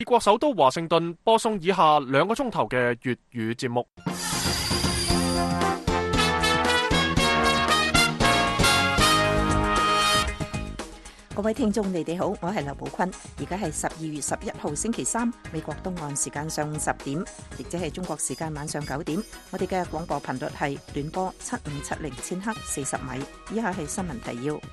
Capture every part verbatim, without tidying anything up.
美國首都華盛頓播送以下兩個鐘頭嘅粵語節目。 各位聽眾，你哋好，我係劉寶坤。而家係十二月十一號星期三，美國東岸時間上午十點，亦即係中國時間晚上九點。我哋嘅廣播頻率係短波七五七零千赫四十米。以下係新聞提要。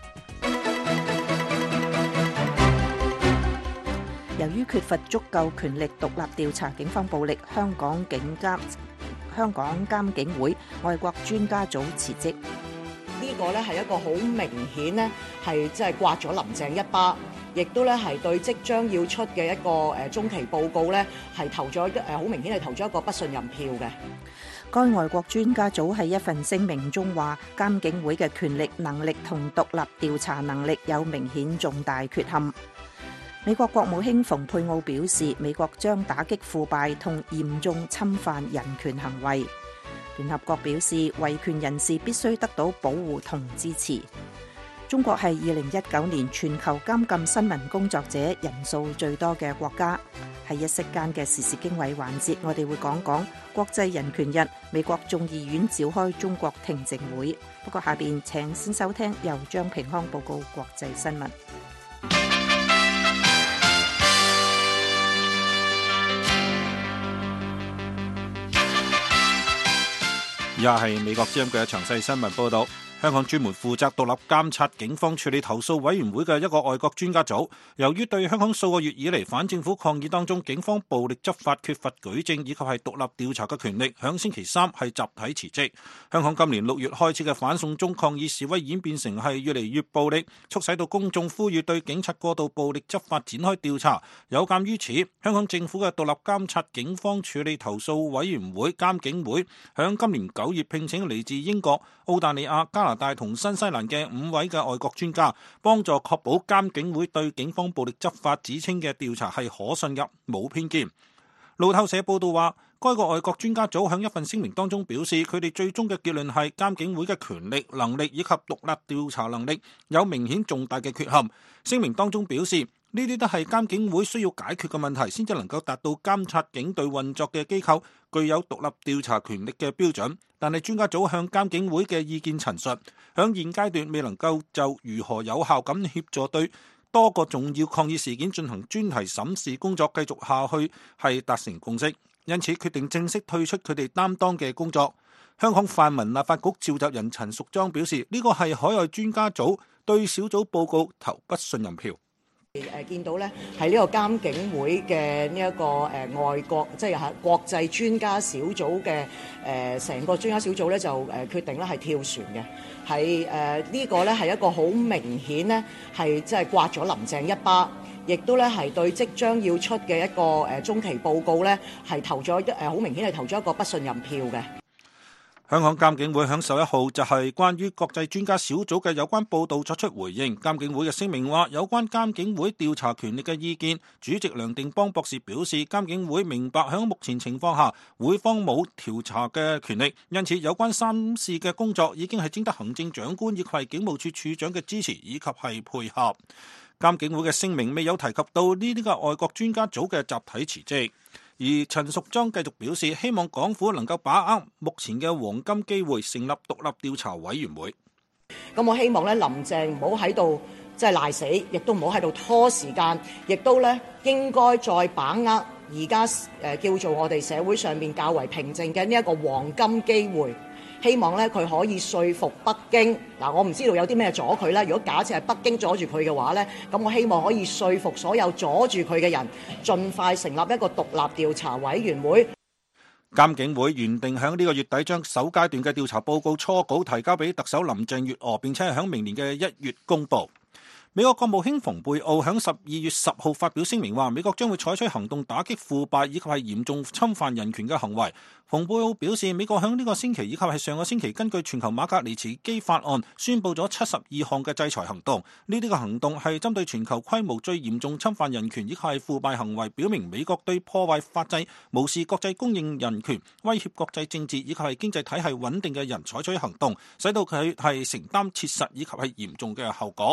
由於缺乏足夠權力獨立調查警方暴力，香港警監香港監警會外國專家組辭職。 呢個咧係一個好明顯咧，係即係刮咗林鄭一巴，亦都咧係對即將要出嘅一個誒中期報告咧係投咗誒好明顯係投咗一個不信任票嘅。 該外國專家組喺一份聲明中話，監警會嘅權力、能力同獨立調查能力有明顯重大缺陷。美國國務卿蓬佩奧表示，美國將打擊腐敗同嚴重侵犯人權行為。聯合國表示，維權人士必須得到保護同支持。中國係二零一九年全球監禁新聞工作者人數最多嘅國家。喺一息間嘅時事經緯環節，我哋會講講國際人權日，美國眾議院召開中國聽證會。不過下邊請先收聽由張平康報告國際新聞。 以下係美國之音嘅詳細新聞報道。香港專門負責獨立監察警方處理投訴委員會嘅一個外國專家組，由於對香港數個月以嚟反政府抗議當中警方暴力執法缺乏舉證以及係獨立調查嘅權力，響星期三係集體辭職。香港今年六月開始嘅反送中抗議示威演變成係越嚟越暴力，促使到公眾呼籲對警察過度暴力執法展開調查。有鑑於此，香港政府嘅獨立監察警方處理投訴委員會監警會響今年九月聘請嚟自英國、澳大利亞、加拿大同新西蘭嘅五位嘅外國專家，幫助確保監警會對警方暴力執法指稱嘅調查係可信入、冇偏見。路透社報道話，該個外國專家組喺一份聲明當中表示，佢哋最終嘅結論係監警會嘅權力、能力以及獨立調查能力有明顯重大嘅缺陷。聲明當中表示，呢啲都係監警會需要解決嘅問題，先至能夠達到監察警隊運作嘅機構具有獨立調查權力嘅標準。但係專家組向監警會嘅意見陳述，響現階段未能夠就如何有效咁協助對多個重要抗議事件進行專題審視工作繼續下去係達成共識，因此決定正式退出佢哋擔當嘅工作。香港泛民立法局召集人陳淑莊表示，呢個係海外專家組對小組報告投不信任票。 誒見到咧，喺呢個監警會嘅呢一個誒、呃、外國，即係喺國際專家小組嘅誒成個專家小組咧，就誒、呃、決定咧係跳船嘅，係誒呢個咧係一個好明顯咧係即係刮咗林鄭一巴，亦都咧係對即將要出嘅一個誒、呃、中期報告咧係投咗一誒好明顯係投咗一個不信任票嘅。 香港監警會響十一號就係關於國際專家小組嘅有關報導作出回應。監警會嘅聲明話，有關監警會調查權力嘅意見，主席梁定邦博士表示，監警會明白響目前情況下，會方冇調查嘅權力，因此有關審視嘅工作已經係徵得行政長官以及係警務處處長嘅支持以及係配合。監警會嘅聲明未有提及到呢啲嘅外國專家組嘅集體辭職。而陳淑莊繼續表示，希望港府能夠把握目前嘅黃金機會，成立獨立調查委員會。 咁我希望咧，林鄭唔好喺度即係賴死，亦都唔好喺度拖時間，亦都咧應該再把握而家誒叫做我哋社會上面較為平靜嘅呢一個黃金機會。希望咧佢可以說服北京嗱，我唔知道有啲咩阻佢啦。如果假設係北京阻住佢嘅話咧，咁我希望可以說服所有阻住佢嘅人，盡快成立一個獨立調查委員會。 監警會原定喺呢個月底將首階段嘅調查報告初稿提交俾特首林鄭月娥，並且係喺明年嘅一月公佈。美國國務卿蓬佩奧喺十二月十號發表聲明話，美國將會採取行動打擊腐敗以及係嚴重侵犯人權嘅行為。蓬佩奧表示，美國喺呢個星期以及係上個星期根據全球馬格尼茨基法案宣布咗七十二項嘅制裁行動，呢啲嘅行動係針對全球規模最嚴重侵犯人權以及係腐敗行為，表明美國對破壞法制、無視國際公認人權、威脅國際政治以及係經濟體系穩定嘅人採取行動，使到佢係承擔切實以及係嚴重嘅後果。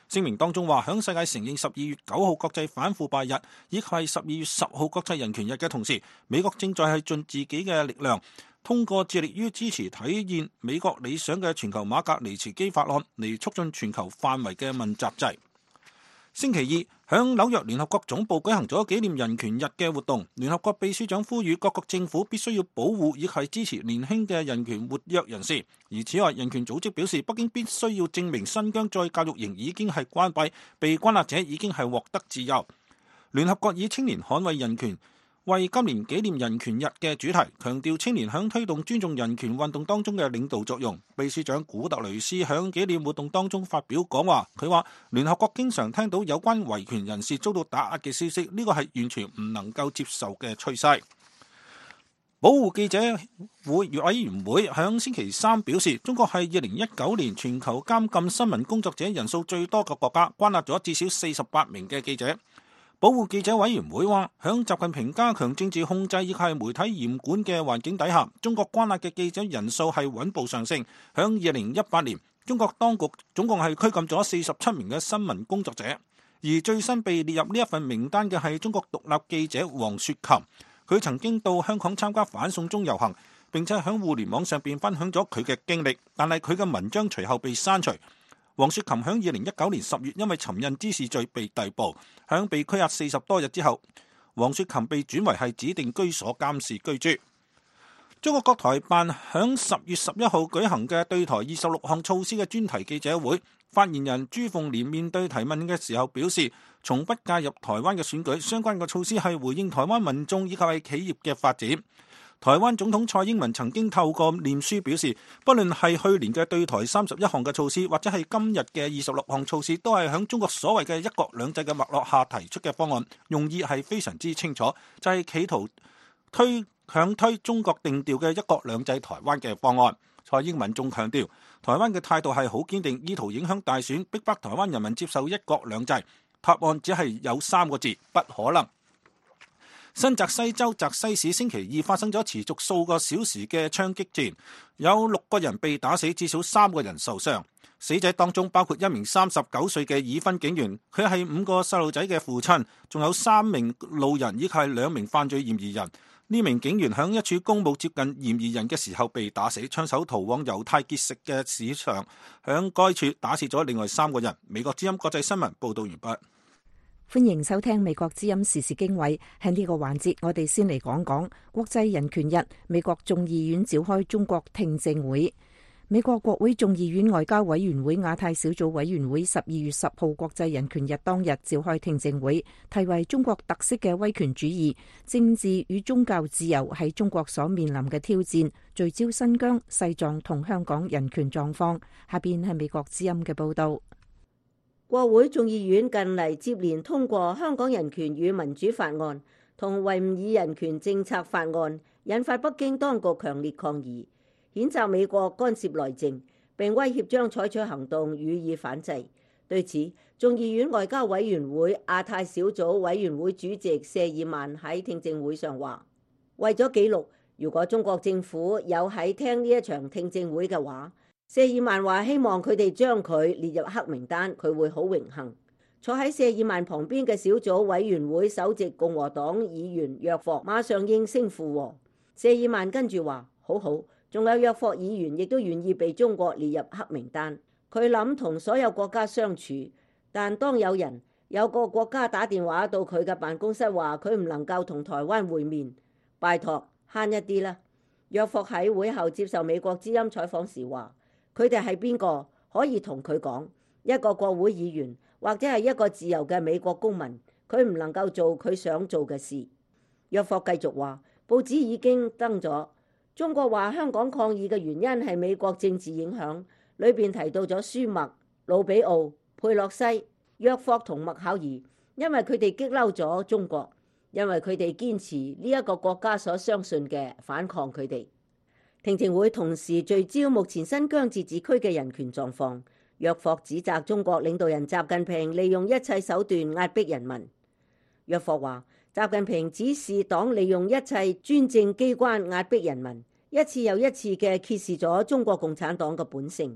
聲明當中話，響世界承認十二月九號國際反腐敗日以及係十二月十號國際人權日嘅同時，美國正在係盡自己嘅力量，通過致力於支持體現美國理想嘅全球馬格尼茨基法案嚟促進全球範圍嘅問責制。星期二，響紐約聯合國總部舉行咗紀念人權日嘅活動。聯合國秘書長呼籲各國政府必須要保護以及支持年輕嘅人權活躍人士。而此外，人權組織表示，北京必須要證明新疆再教育營已經係關閉，被關押者已經係獲得自由。聯合國以青年捍衛人權為今年紀念人權日嘅主題，強調青年響推動尊重人權運動當中嘅領導作用。秘書長古特雷斯響紀念活動當中發表講話，佢話聯合國經常聽到有關維權人士遭到打壓嘅消息，呢個係完全唔能夠接受嘅趨勢。保護記者會委員會響星期三表示，中國係二零一九年全球監禁新聞工作者人數最多嘅國家，關押咗至少四十八名嘅記者。保護記者委員會話，響習近平加強政治控制以及係媒體嚴管嘅環境底下，中國關押嘅記者人數係穩步上升。響二零一八年，中國當局總共係拘禁咗四十七名嘅新聞工作者，而最新被列入呢一份名單嘅係中國獨立記者黃雪琴。佢曾經到香港參加反送中遊行，並且響互聯網上邊分享咗佢嘅經歷，但係佢嘅文章隨後被刪除。黃雪琴響二零一九年十月因為尋釁滋事罪被逮捕，響被拘押四十多日之後，黃雪琴被轉為係指定居所監視居住。中國國台辦響十月十一號舉行嘅對台二十六項措施嘅專題記者會，發言人朱鳳蓮面對提問嘅時候表示，從不介入台灣嘅選舉，相關嘅措施係回應台灣民眾以及係企業嘅發展。台灣總統蔡英文曾經透過臉書表示，不論係去年嘅對台三十一項嘅措施，或者係今日嘅二十六項措施，都係響中國所謂嘅一國兩制嘅脈絡下提出嘅方案，用意係非常之清楚，就係、是、企圖推強推中國定調嘅一國兩制台灣嘅方案。蔡英文仲強調，台灣嘅態度係好堅定，意圖影響大選，逼迫台灣人民接受一國兩制。答案只係有三個字：不可能。新澤西州澤西市星期二發生咗持續數個小時嘅槍擊戰，有六個人被打死，至少三個人受傷。死者當中包括一名三十九歲嘅已婚警員，佢係五個細路仔嘅父親，仲有三名路人以及係兩名犯罪嫌疑人。呢名警員響一處公墓接近嫌疑人嘅時候被打死，槍手逃往猶太結食嘅市場，響該處打死咗另外三個人。美國之音國際新聞報道完畢。 歡迎收聽美國之音時事經緯。喺呢個環節，我哋先嚟講講國際人權日。美國眾議院召開中國聽證會。美國國會眾議院外交委員會亞太小組委員會十二月十號國際人權日當日召開聽證會，題為中國特色嘅威權主義、政治與宗教自由喺中國所面臨嘅挑戰，聚焦新疆、西藏同香港人權狀況。下邊係美國之音嘅報道。 國會眾議院近嚟接連通過香港人權與民主法案同維吾爾人權政策法案，引發北京當局強烈抗議，譴責美國干涉內政，並威脅將採取行動予以反制。對此，眾議院外交委員會亞太小組委員會主席謝爾曼喺聽證會上話，為咗記錄，如果中國政府有喺聽呢一場聽證會嘅話，謝爾曼話希望佢哋將佢列入黑名單，佢會好榮幸。坐喺謝爾曼旁邊嘅小組委員會首席共和黨議員約霍馬上應聲附和。謝爾曼跟住話，好好，仲有約霍議員亦都願意被中國列入黑名單。佢諗同所有國家相處，但當有人有個國家打電話到佢嘅辦公室話佢唔能夠同台灣會面，拜託慳一啲啦。約霍喺會後接受美國之音採訪時話，佢哋係邊個可以同佢講？一個國會議員或者係一個自由嘅美國公民，佢唔能夠做佢想做嘅事。約霍繼續話，報紙已經登咗中國話香港抗議嘅原因係美國政治影響，裏邊提到咗舒默、魯比奧、佩洛西、約霍同麥考爾，因為佢哋激嬲咗中國，因為佢哋堅持呢一個國家所相信嘅，反抗佢哋。聽證會同時聚焦目前新疆自治區嘅人權狀況。約霍指責中國領導人習近平利用一切手段壓迫人民。約霍話，習近平指示黨利用一切專政機關壓迫人民，一次又一次嘅揭示咗中國共產黨嘅本性。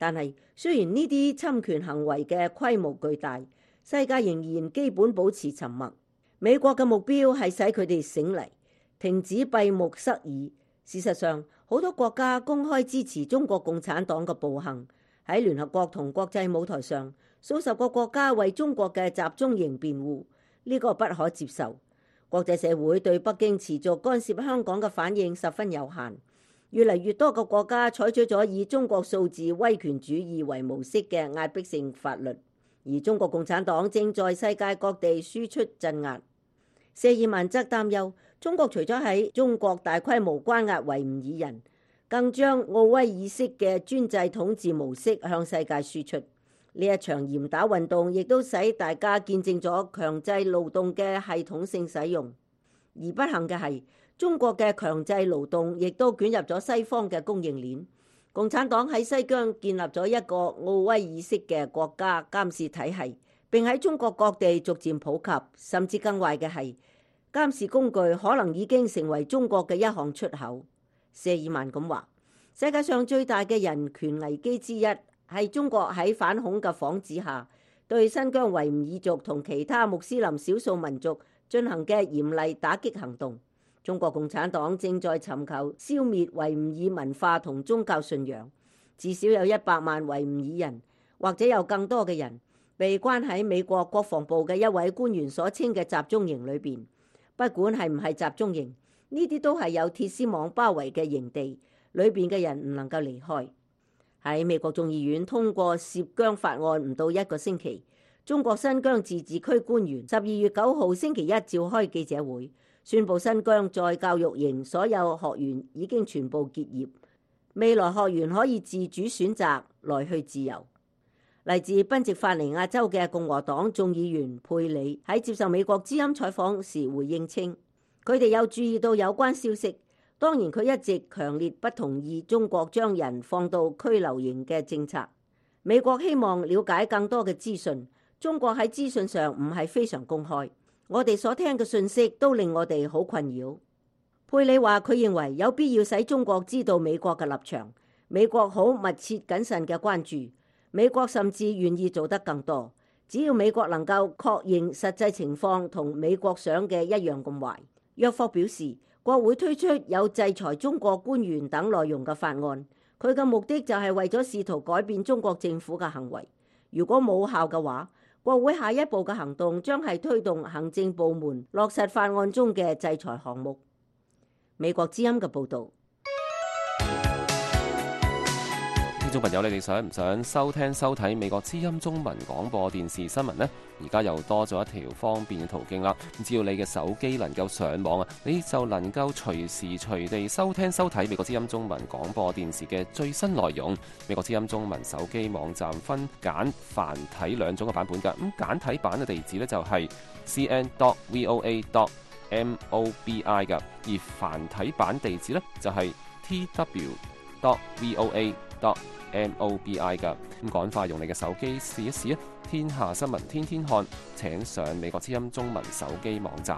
但係雖然呢啲侵權行為嘅規模巨大，世界仍然基本保持沉默。美國嘅目標係使佢哋醒嚟，停止閉目塞耳。事實上，好多國家公開支持中國共產黨嘅暴行。喺聯合國同國際舞台上，數十個國家為中國嘅集中營辯護，呢個不可接受。國際社會對北京持續干涉香港嘅反應十分有限。越嚟越多個國家採取咗以中國數字威權主義為模式嘅壓迫性法律，而中國共產黨正在世界各地輸出鎮壓。謝爾曼則擔憂，中國除咗喺中國大規模關押維吾爾人，更將奧威爾式嘅專制統治模式向世界輸出。呢一場嚴打運動亦都使大家見證咗強制勞動嘅系統性使用，而不幸嘅係，中國嘅強制勞動亦都捲入咗西方嘅供應鏈。共產黨喺西疆建立咗一個奧威爾式嘅國家監視體系，並喺中國各地逐漸普及。甚至更壞嘅係，監視工具可能已經成為中國嘅一項出口。謝爾曼咁話：世界上最大嘅人權危機之一係中國喺反恐嘅幌子下，對新疆維吾爾族同其他穆斯林少數民族進行嘅嚴厲打擊行動。中國共產黨正在尋求消滅維吾爾文化同宗教信仰，至少有一百萬維吾爾人，或者有更多嘅人，被關喺美國國防部嘅一位官員所稱嘅集中營裏邊。不管係唔係集中營，呢啲都係有鐵絲網包圍嘅營地，裏邊嘅人唔能夠離開。喺美國眾議院通過涉疆法案唔到一個星期，中國新疆自治區官員十二月九號星期一召開記者會，宣布新疆在教育營所有學員已經全部結業，未來學員可以自主選擇來去自由。嚟自賓夕法尼亞州嘅共和黨眾議員佩里喺接受美國之音採訪時回應稱，佢哋有注意到有關消息。當然，佢一直強烈不同意中國將人放到拘留營嘅政策。美國希望了解更多嘅資訊，中國喺資訊上唔係非常公開。我哋所聽嘅信息都令我哋好困擾。佩里話佢認為有必要使中國知道美國嘅立場，美國好密切謹慎嘅關注，美國甚至願意做得更多，只要美國能夠確認實際情況同美國想嘅一樣咁壞。約霍表示，國會推出有制裁中國官員等內容嘅法案，佢嘅目的就係為咗試圖改變中國政府嘅行為。如果冇效嘅話，國會下一步嘅行動將係推動行政部門落實法案中嘅制裁項目。美國之音嘅報導。 聽眾朋友，你哋想唔想收聽收睇美國之音中文廣播電視新聞呢？而家又多咗一條方便嘅途徑啦。只要你嘅手機能夠上網啊，你就能夠隨時隨地收聽收睇美國之音中文廣播電視嘅最新內容。美國之音中文手機網站分簡繁體兩種嘅版本㗎。咁簡體版嘅地址呢，就係 c n dot v o a dot m o b i 㗎，而繁體版地址呢，就係 t w dot v o a dot m o b i 㗎。咁趕快用你嘅手機試一試啊！天下新聞天天看，請上美國之音中文手機網站。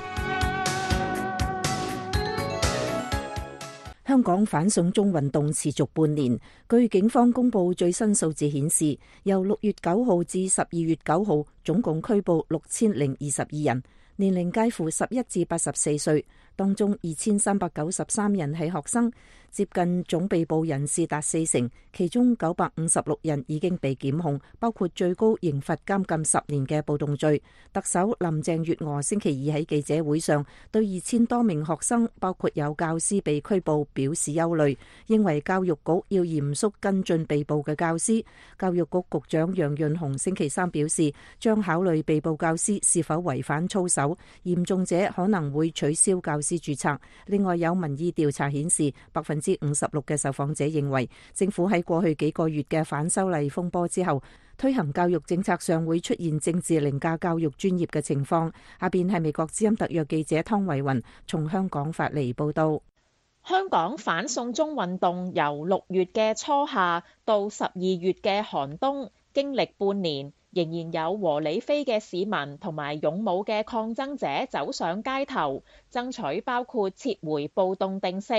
香港反送中運動持續半年，據警方公布最新數字顯示，由六月九號至十二月九號，總共拘捕六千零二十二人，年齡介乎十一至八十四歲，當中二千三百九十三人係學生，接近總被捕人士達四成，其中九百五十六人已經被檢控，包括最高刑罰監禁十年嘅暴動罪。特首林鄭月娥星期二喺記者會上對二千多名學生，包括有教師被拘捕表示憂慮，認為教育局要嚴肅跟進被捕嘅教師。教育局局長楊潤雄星期三表示，將考慮被捕教師是否違反操守，嚴重者可能會取消教師註冊。另外有民意調查顯示，百分之五十六嘅受訪者認為政府喺過去幾個月嘅反修例風波之後，推行教育政策上會出現政治凌駕教育專業嘅情況。下邊係美國之音特約記者湯慧雲從香港發嚟報道。 香港反送中運動由六月嘅初夏到十二月嘅寒冬，經歷半年，仍然有和理非嘅市民同埋勇武嘅抗爭者走上街頭，爭取包括撤回暴動定性、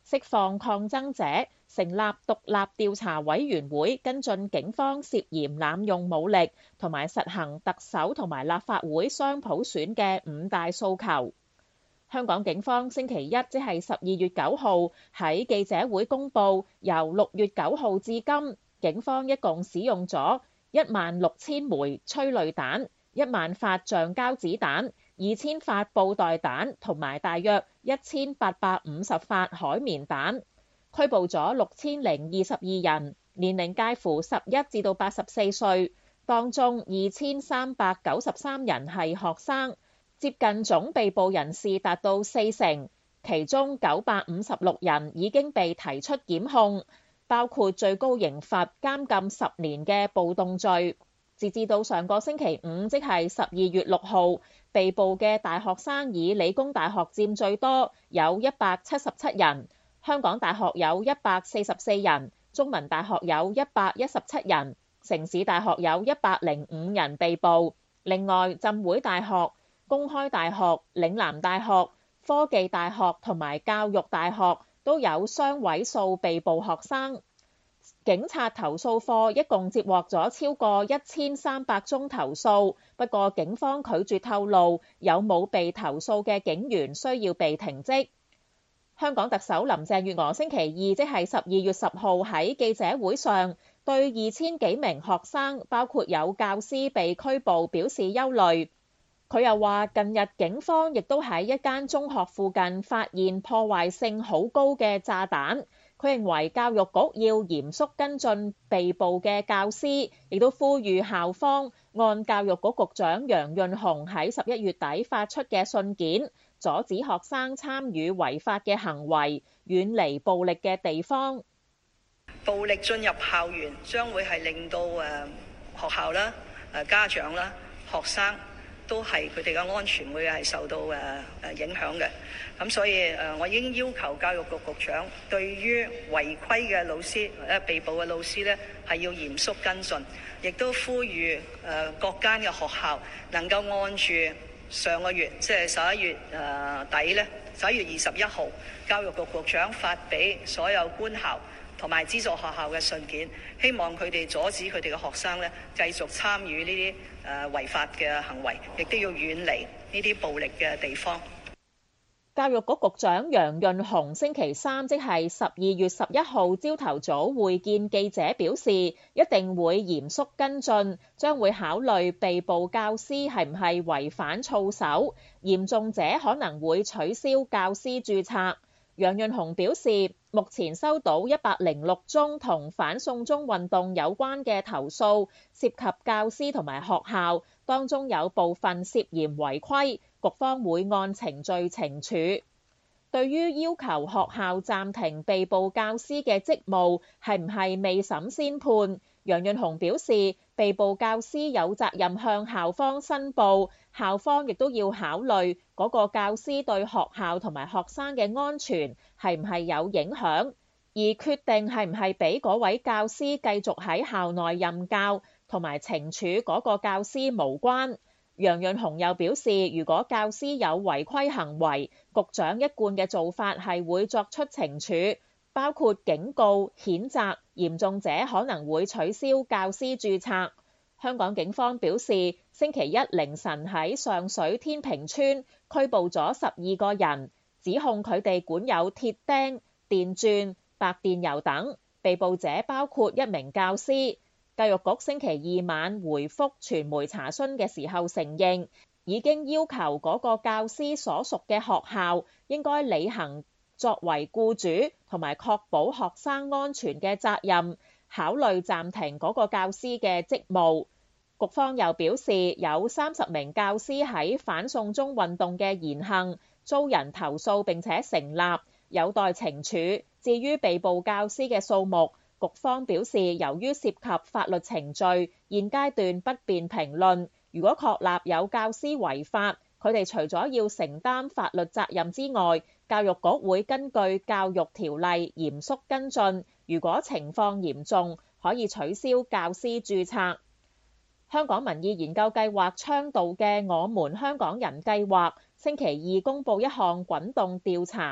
釋放抗爭者，成立獨立調查委員會跟進警方涉嫌濫用武力同埋實行特首同埋立法會雙普選嘅五大訴求。香港警方星期一即係十二月九號喺記者會公佈，由六月九號至今，警方一共使用咗一萬六千枚催淚彈、一萬發橡膠子彈、二千發布袋彈同埋大約一千八百五十發海綿彈，拘捕咗六千零二十二人，年齡介乎十一至到八十四歲，當中二千三百九十三人係學生，接近總被捕人士達到四成，其中九百五十六人已經被提出檢控，包括最高刑罰監禁十年嘅暴動罪。截至到上個星期五，即係十二月六號，被捕嘅大學生以理工大學佔最多，有一百七十七人；香港大學有一百四十四人；中文大學有一百一十七人；城市大學有一百零五人被捕。另外，浸會大學、公開大學、嶺南大學、科技大學同埋教育大學都有雙位數被捕學生。警察投訴課一共接獲咗超過一千三百宗投訴，不過警方拒絕透露有冇被投訴嘅警員需要被停職。香港特首林鄭月娥星期二即係十二月十號喺記者會上對二千幾名學生，包括有教師被拘捕表示憂慮。佢又話近日警方亦都喺一間中學附近發現破壞性好高嘅炸彈。佢認為教育局要嚴肅跟進被捕嘅教師，亦都呼籲校方按教育局局長楊潤雄喺十一月底發出嘅信件，阻止學生參與違法嘅行為，遠離暴力嘅地方。 暴力進入校園將會係令到誒學校啦、誒家長啦、學生都係佢哋嘅安全會係受到誒誒影響嘅。咁所以誒，我已經要求教育局局長對於違規嘅老師誒被捕嘅老師咧，係要嚴肅跟進，亦都呼籲誒各間嘅學校能夠按住上個月即係十一月誒底咧，十一月二十一號教育局局長發俾所有官校同埋資助學校嘅信件，希望佢哋阻止佢哋嘅學生咧繼續參與呢啲誒違法嘅行為，亦都要遠離呢啲暴力嘅地方。 教育局局長楊潤雄星期三即係十二月十一號朝頭早會見記者，表示一定會嚴肅跟進，將會考慮被捕教師係唔係違反操守，嚴重者可能會取消教師註冊。楊潤雄表示，目前收到一百零六宗同反送中運動有關嘅投訴，涉及教師同埋學校，當中有部分涉嫌違規。局方會按程序懲處。對於要求學校暫停被捕教師嘅職務係唔係未審先判，楊潤雄表示，被捕教師有責任向校方申報，校方亦都要考慮嗰個教師對學校同埋學生嘅安全係唔係有影響，而決定係唔係俾嗰位教師繼續喺校內任教同埋懲處嗰個教師無關。楊潤雄又表示，如果教師有違規行為，局長一貫嘅做法係會作出懲處，包括警告、譴責，嚴重者可能會取消教師註冊。香港警方表示，星期一凌晨喺上水天平村拘捕咗十二個人，指控佢哋管有鐵釘、電鑽、白電油等，被捕者包括一名教師。教育局星期二晚回覆傳媒查詢嘅時候承認，已經要求嗰個教師所屬嘅學校應該履行作為僱主同埋確保學生安全嘅責任，考慮暫停嗰個教師嘅職務。局方又表示，有三十名教師喺反送中運動嘅言行遭人投訴並且成立，有待懲處。至於被捕教師嘅數目，局方表示，由於涉及法律程序，現階段不便評論。如果確立有教師違法，佢哋除咗要承擔法律責任之外，教育局會根據教育條例嚴肅跟進。如果情況嚴重，可以取消教師註冊。香港民意研究計劃倡導嘅我們香港人計劃，星期二公佈一項滾動調查。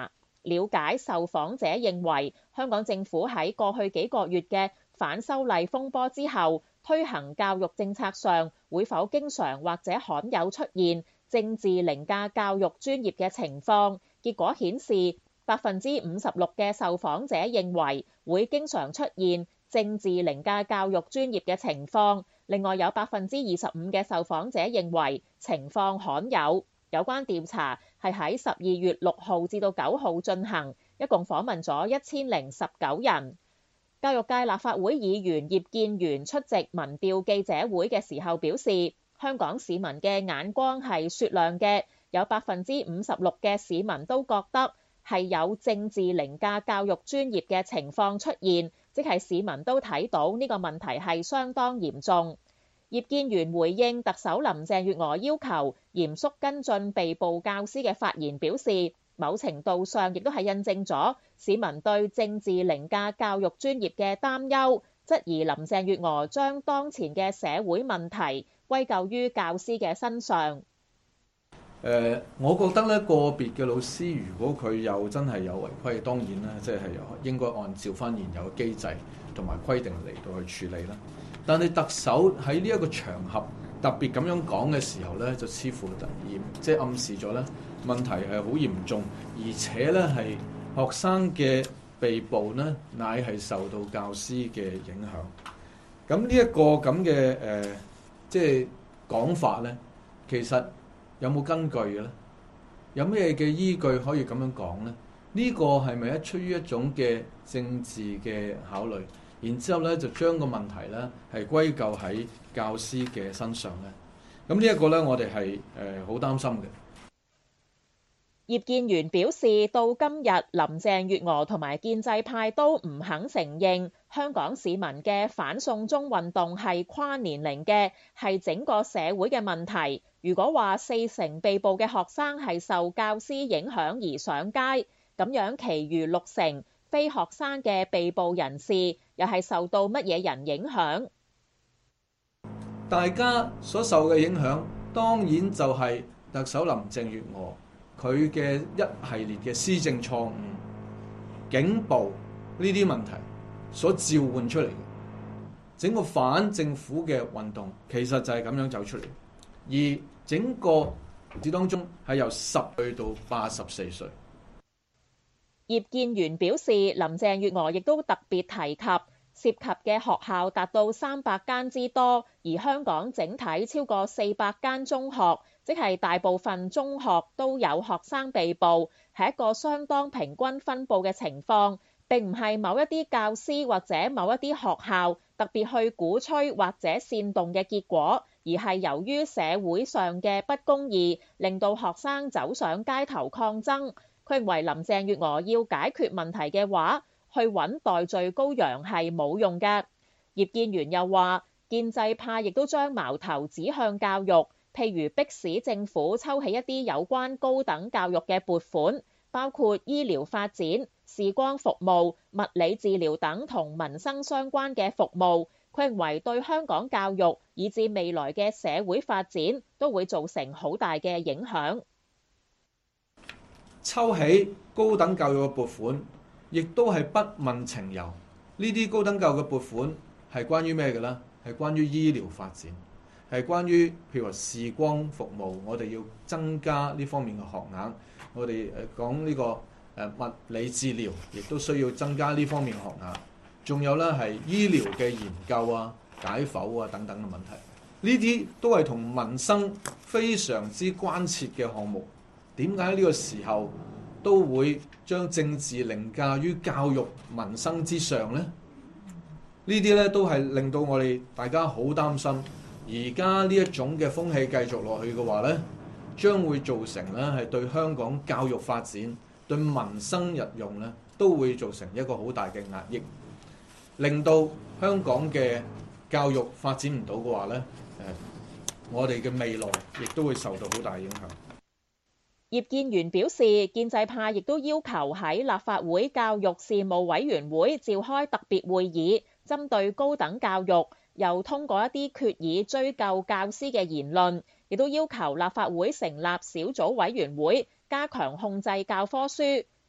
了解受訪者認為香港政府喺過去幾個月嘅反修例風波之後，推行教育政策上會否經常或者罕有出現政治凌駕教育專業嘅情況。結果顯示，百分之五十六嘅受訪者認為會經常出現政治凌駕教育專業嘅情況。另外有百分之二十五嘅受訪者認為情況罕有。有關調查係喺十二月六號至到九號進行，一共訪問咗一千零十九人。教育界立法會議員葉建源出席民調記者會嘅時候表示，香港市民嘅眼光係雪亮嘅，有百分之五十六嘅市民都覺得係有政治凌駕教育專業嘅情況出現，即係市民都睇到呢個問題係相當嚴重。葉建源回應特首林鄭月娥要求嚴肅跟進被捕教師嘅發言表示，某程度上亦都係印證咗市民對政治凌駕教育專業嘅擔憂，質疑林鄭月娥將當前嘅社會問題歸咎於教師嘅身上。 誒、呃，我覺得咧，個別嘅老師如果佢有真係有違規，當然啦，即係應該按照翻現有嘅機制同埋規定嚟到去處理啦。但係特首喺呢一個場合特別咁樣講嘅時候咧，就似乎突然即係暗示咗咧問題係好嚴重，而且咧係學生嘅被捕呢，乃係受到教師嘅影響。咁呢一個咁嘅誒即係講法咧，其實有冇根據嘅咧？有咩嘅依據可以咁樣講咧？呢個係咪一出於一種嘅政治嘅考慮？然之後咧，就將個問題咧係歸咎喺教師嘅身上咧。咁呢一個咧，我哋係誒好擔心嘅。 葉建源表示，到今日林鄭月娥同埋建制派都唔肯承認香港市民嘅反送中運動係跨年齡嘅，係整個社會嘅問題。如果話四成被捕嘅學生係受教師影響而上街，咁樣其餘六成非學生嘅被捕人士又係受到乜嘢人影響？ 大家所受嘅影響當然就係特首林鄭月娥佢嘅一系列嘅施政錯誤、警暴呢啲問題所召喚出嚟嘅，整個反政府嘅運動其實就係咁樣走出嚟，而整個子當中係由十歲到八十四歲。 葉建源表示，林鄭月娥亦都特別提及涉及嘅學校達到三百間之多，而香港整體超過四百間中學，即係大部分中學都有學生被捕，係一個相當平均分佈嘅情況，並唔係某一啲教師或者某一啲學校特別去鼓吹或者煽動嘅結果，而係由於社會上嘅不公義，令到學生走上街頭抗爭。佢認為林鄭月娥要解決問題嘅話，去揾代罪羔羊係冇用嘅。葉建源又話，建制派亦都將矛頭指向教育，譬如迫使政府抽起一啲有關高等教育嘅撥款，包括醫療發展、視光服務、物理治療等同民生相關嘅服務。佢認為對香港教育以至未來嘅社會發展都會造成好大嘅影響。 抽起高等教育嘅撥款，亦都係不問情由。呢啲高等教育嘅撥款係關於咩嘅咧？係關於醫療發展，係關於譬如話視光服務，我哋要增加呢方面嘅學額。我哋誒講呢個誒物理治療，亦都需要增加呢方面嘅學額。仲有咧係醫療嘅研究啊、解剖啊等等嘅問題，呢啲都係同民生非常之關切嘅項目。點解呢個時候都會將政治凌駕於教育民生之上呢？呢啲咧都係令到我哋大家好擔心。而家呢一種嘅風氣繼續落去嘅話咧，將會造成咧係對香港教育發展、對民生日用咧都會造成一個好大嘅壓抑，令到香港嘅教育發展唔到嘅話咧，誒，我哋嘅未來亦都會受到好大影響。 葉建源表示，建制派亦都要求喺立法會教育事務委員會召開特別會議，針對高等教育，又通過一啲決議追究教師嘅言論，亦都要求立法會成立小組委員會，加強控制教科書。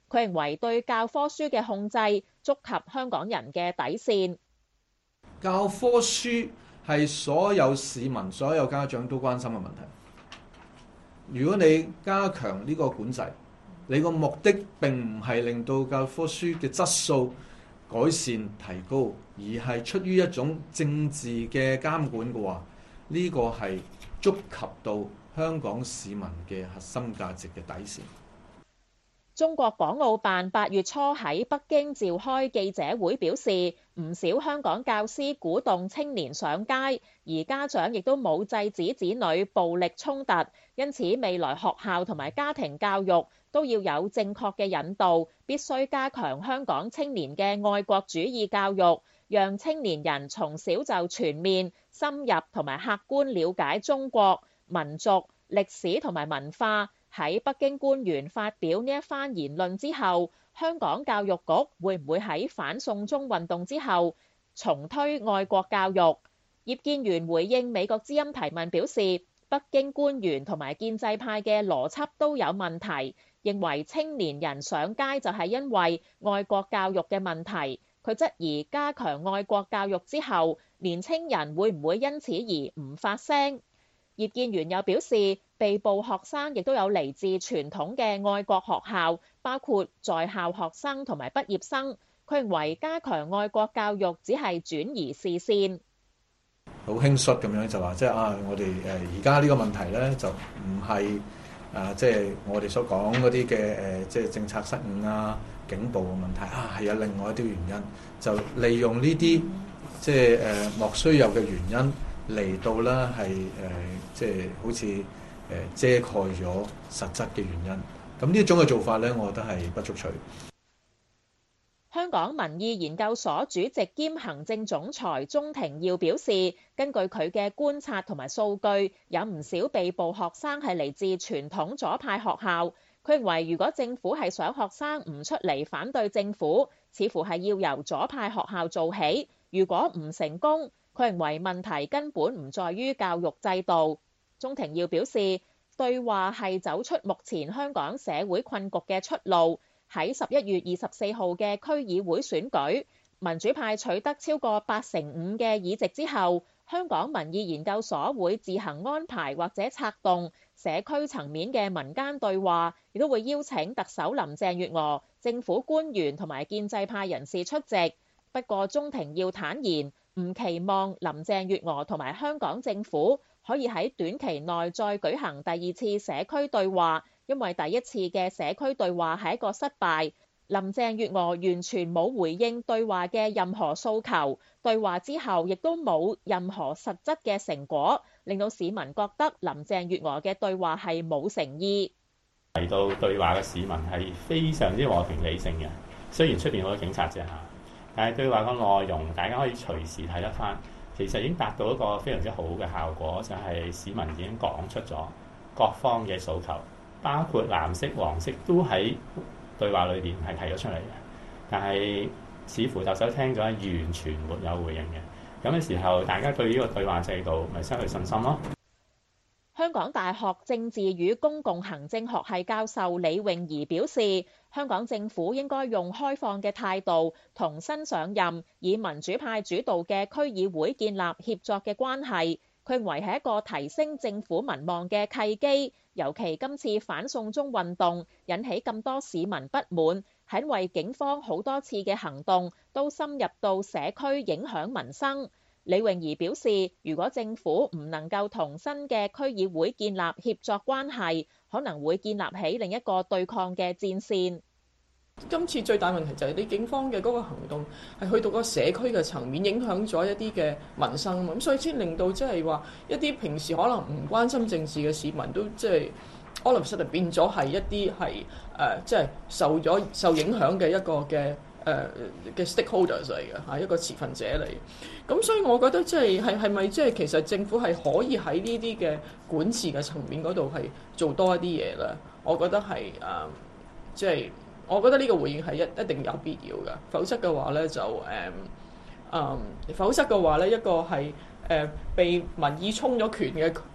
佢認為對教科書嘅控制觸及香港人嘅底線。 教科書係所有市民、所有家長都關心嘅問題。如果你加強呢個管制，你個目的並唔係令到教科書嘅質素改善提高，而係出於一種政治嘅監管嘅話，呢個係觸及到香港市民嘅核心價值嘅底線。 中國港澳辦八月初喺北京召開記者會，表示唔少香港教師鼓動青年上街，而家長亦都冇制止子女暴力衝突，因此未來學校同埋家庭教育都要有正確嘅引導，必須加強香港青年嘅愛國主義教育，讓青年人從小就全面、深入同埋客觀了解中國民族歷史同埋文化。喺北京官員發表呢一番言論之後，香港教育局會唔會喺反送中運動之後重推愛國教育？葉建源回應美國之音提問表示，北京官員同埋建制派嘅邏輯都有問題，認為青年人上街就係因為愛國教育嘅問題。佢質疑加強愛國教育之後，年青人會唔會因此而唔發聲？葉建源又表示，被捕學生亦都有嚟自傳統嘅愛國學校，包括在校學生同埋畢業生。佢認為加強愛國教育只係轉移視線， 好輕率咁樣就話，即係啊，我哋誒而家呢個問題咧就唔係啊，即係我哋所講嗰啲嘅誒，即係政策失誤啊、警暴嘅問題啊，係有另外一啲原因，就利用呢啲即係誒莫須有嘅原因。嚟到啦，係誒，即係好似誒遮蓋咗實質嘅原因。咁呢一種嘅做法咧，我覺得係不足取。 香港民意研究所主席兼行政總裁鍾庭耀表示，根據佢嘅觀察同埋數據，有唔少被捕學生係嚟自傳統左派學校。佢認為，如果政府係想學生唔出嚟反對政府，似乎係要由左派學校做起。如果唔成功，佢認為問題根本唔在於教育制度。鍾庭耀表示，對話係走出目前香港社會困局嘅出路。喺十一月二十四號嘅區議會選舉，民主派取得超過八成五嘅議席之後，香港民意研究所會自行安排或者策動社區層面嘅民間對話，亦都會邀請特首林鄭月娥、政府官員同埋建制派人士出席。不過，鍾庭耀坦言，唔期望林鄭月娥同埋香港政府可以喺短期內再舉行第二次社區對話，因為第一次嘅社區對話係一個失敗。林鄭月娥完全冇回應對話嘅任何訴求，對話之後亦都冇任何實質嘅成果，令到市民覺得林鄭月娥嘅對話係冇誠意。 提到對話嘅市民係非常之和平理性嘅，雖然出邊好多警察啫嚇。但係對話個內容，大家可以隨時睇得翻，其實已經達到一個非常之好嘅效果，就係、是、市民已經講出咗各方嘅訴求，包括藍色、黃色都喺對話裏邊係提咗出嚟嘅。但係似乎特首聽咗完全沒有回應嘅，咁嘅時候，大家對呢個對話制度咪失去信心咯。 香港大學政治與公共行政學系教授李詠怡表示，香港政府應該用開放嘅態度同新上任以民主派主導嘅區議會建立協作嘅關係。佢認為係一個提升政府民望嘅契機，尤其今次反送中運動引起咁多市民不滿，係因為警方好多次嘅行動都深入到社區影響民生。李詠怡表示，如果政府唔能夠同新嘅區議會建立協作關係，可能會建立起另一個對抗嘅戰線。 今次最大問題就係你警方嘅嗰個行動係去到個社區嘅層面，影響咗一啲嘅民生，咁所以先令到即係話一啲平時可能唔關心政治嘅市民都即係all of a sudden變咗係一啲係誒即係受咗受影響嘅一個嘅。誒嘅 stakeholders 嚟嘅嚇，一個持份者嚟，咁所以我覺得即係係係咪即係其實政府係可以喺呢啲嘅管治嘅層面嗰度係做多一啲嘢咧？我覺得係誒，即係我覺得呢個回應係一一定有必要嘅，否則嘅話咧就誒誒，否則嘅話咧一個係誒被民意充咗權嘅嘅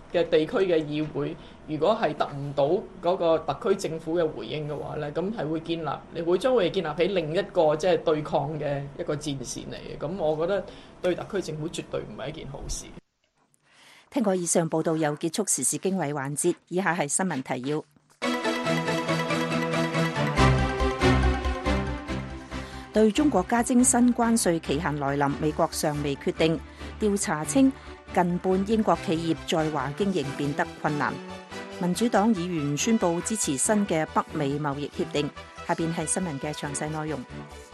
嘅地區嘅議會，如果係得唔到嗰個特區政府嘅回應嘅話咧，咁係會建立，你會將會建立起另一個即係對抗嘅一個戰線嚟嘅。咁我覺得對特區政府絕對唔係一件好事。 聽過以上報道又結束時事經緯環節，以下係新聞提要。對中國加徵新關稅期限來臨，美國尚未決定。調查稱近半英國企業在華經營變得困難。民主黨議員宣布支持新嘅北美貿易協定。下邊係新聞嘅詳細內容。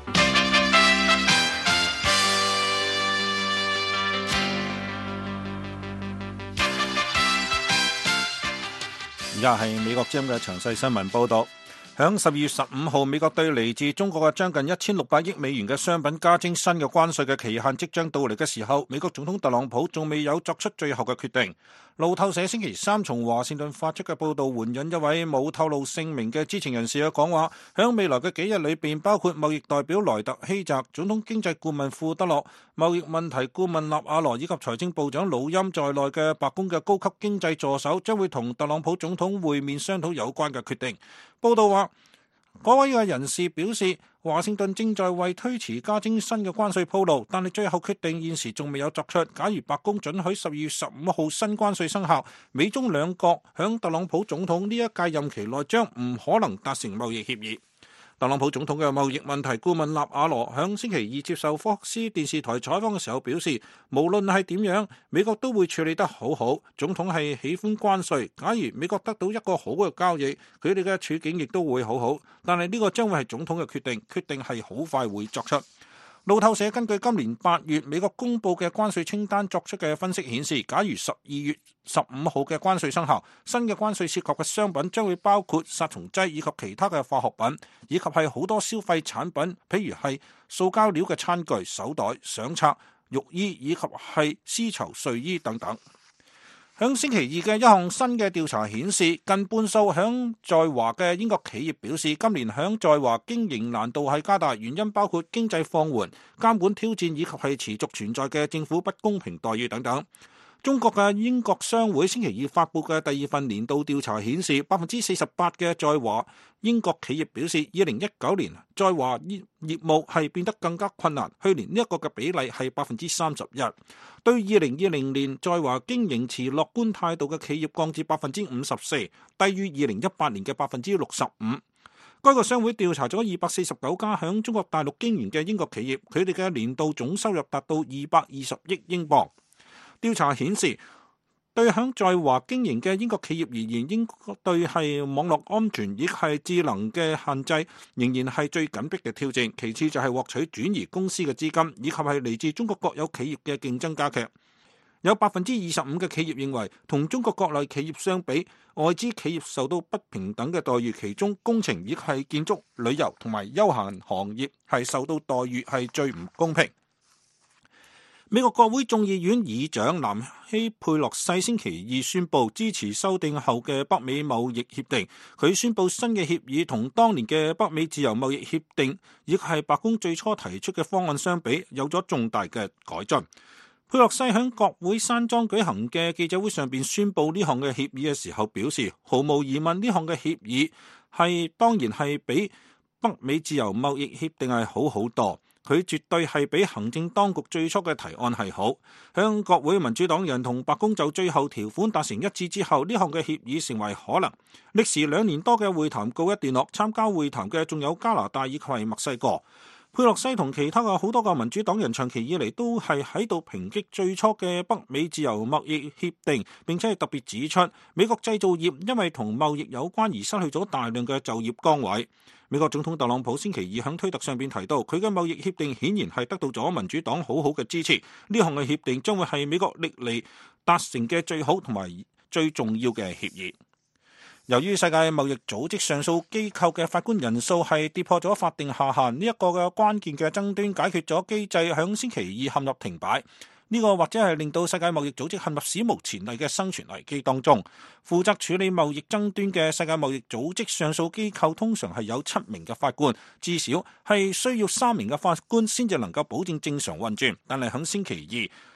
而家係美國之音嘅詳細新聞報道。響十二月十五號，美國對嚟自中國嘅將近一千六百億美元嘅商品加徵新嘅關稅嘅期限即將到嚟嘅時候，美國總統特朗普仲未有作出最後嘅決定。路透社星期三從華盛頓發出嘅報道援引一位冇透露姓名嘅知情人士嘅講話，響未來嘅幾日裏邊，包括貿易代表萊特希澤、總統經濟顧問庫德洛、貿易問題顧問納瓦羅以及財政部長魯欽在內嘅白宮嘅高級經濟助手將會同特朗普總統會面商討有關嘅決定。報道話，嗰位嘅人士表示，華盛頓正在為推遲加徵新嘅關稅鋪路，但係最後決定現時仲未有作出。假如白宮准許十二月十五號新關稅生效，美中兩國響特朗普總統呢一屆任期內將唔可能達成貿易協議。特朗普總統嘅貿易問題顧問納瓦羅響星期二接受福克斯電視台採訪嘅時候表示，無論係點樣，美國都會處理得好好。總統係喜歡關稅，假如美國得到一個好嘅交易，佢哋嘅處境亦都會好好。但係呢個將會係總統嘅決定，決定係好快會作出。路透社根據今年八月美國公佈嘅關稅清單作出嘅分析顯示，假如十二月十五號嘅關稅生效，新嘅關稅涉及嘅商品將會包括殺蟲劑以及其他嘅化學品，以及係好多消費產品，譬如係塑膠料嘅餐具、手袋、相冊、浴衣以及係絲綢睡衣等等。響星期二嘅一項新嘅調查顯示，近半數響在華嘅英國企業表示，今年響在華經營難度係加大，原因包括經濟放緩、監管挑戰以及係持續存在嘅政府不公平待遇等等。中國嘅英國商會星期二發布嘅第二份年度調查顯示，百分之四十八嘅在華英國企業表示，二零一九年在華業業務係變得更加困難。去年呢一個嘅比例係百分之三十一。對二零二零年在華經營持樂觀態度嘅企業降至百分之五十四，低於二零一八年嘅百分之六十五。該個商會調查咗二百四十九家響中國大陸經營嘅英國企業，佢哋嘅年度總收入達到二百二十億英鎊。調查顯示，對響在華經營嘅英國企業而言，應對係網絡安全亦係智能嘅限制，仍然係最緊迫嘅挑戰。其次就係獲取轉移公司嘅資金，以及係嚟自中國國有企業嘅競爭加劇。有百分之二十五嘅企業認為，同中國國內企業相比，外資企業受到不平等嘅待遇，其中工程亦係建築、旅遊同埋休閒行業係受到待遇係最唔公平。美國國會眾議院議長南希佩洛西星期二宣布支持修訂後嘅北美貿易協定。佢宣布新嘅協議同當年嘅北美自由貿易協定，以及係白宮最初提出嘅方案相比，有咗重大嘅改進。佩洛西喺國會山莊舉行嘅記者會上邊宣布呢項嘅協議嘅時候表示，毫無疑問呢項嘅協議係當然係比北美自由貿易協定係好好多。佢絕對係比行政當局最初嘅提案係好。向國會民主黨人同白宮就最後條款達成一致之後，呢項嘅協議成為可能。歷時兩年多嘅會談告一段落，參加會談嘅仲有加拿大以及係墨西哥。佩洛西同其他嘅好多個民主黨人長期以嚟都係喺度抨擊最初嘅北美自由貿易協定，並且係特別指出美國製造業因為同貿易有關而失去咗大量嘅就業崗位。美國總統特朗普星期二喺推特上邊提到，佢嘅貿易協定顯然係得到咗民主黨好好嘅支持。呢項嘅協定將會係美國歷嚟達成嘅最好同埋最重要嘅協議。由於世界貿易組織上訴機構嘅法官人數係跌破咗法定下限，呢一個嘅關鍵嘅爭端解決咗機制響星期二陷入停擺。呢個或者係令到世界貿易組織陷入史無前例嘅生存危機當中。負責處理貿易爭端嘅世界貿易組織上訴機構通常係有七名嘅法官，至少係需要三名嘅法官先至能夠保證正常運轉。但係喺星期二，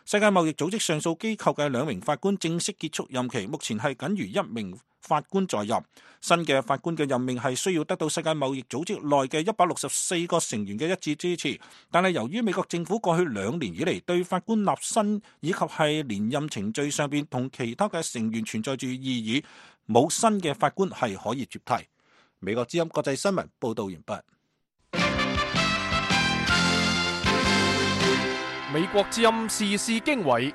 世界貿易組織上訴機構嘅兩名法官正式結束任期，目前係僅餘一名法官在任。新嘅法官嘅任命係需要得到世界貿易組織內嘅一百六十四個成員嘅一致支持，但係由於美國政府過去兩年以嚟對法官立新以及係連任程序上邊同其他嘅成員存在住異議，冇新嘅法官係可以接替。美國之音國際新聞報道完畢。 美國之音時事經緯，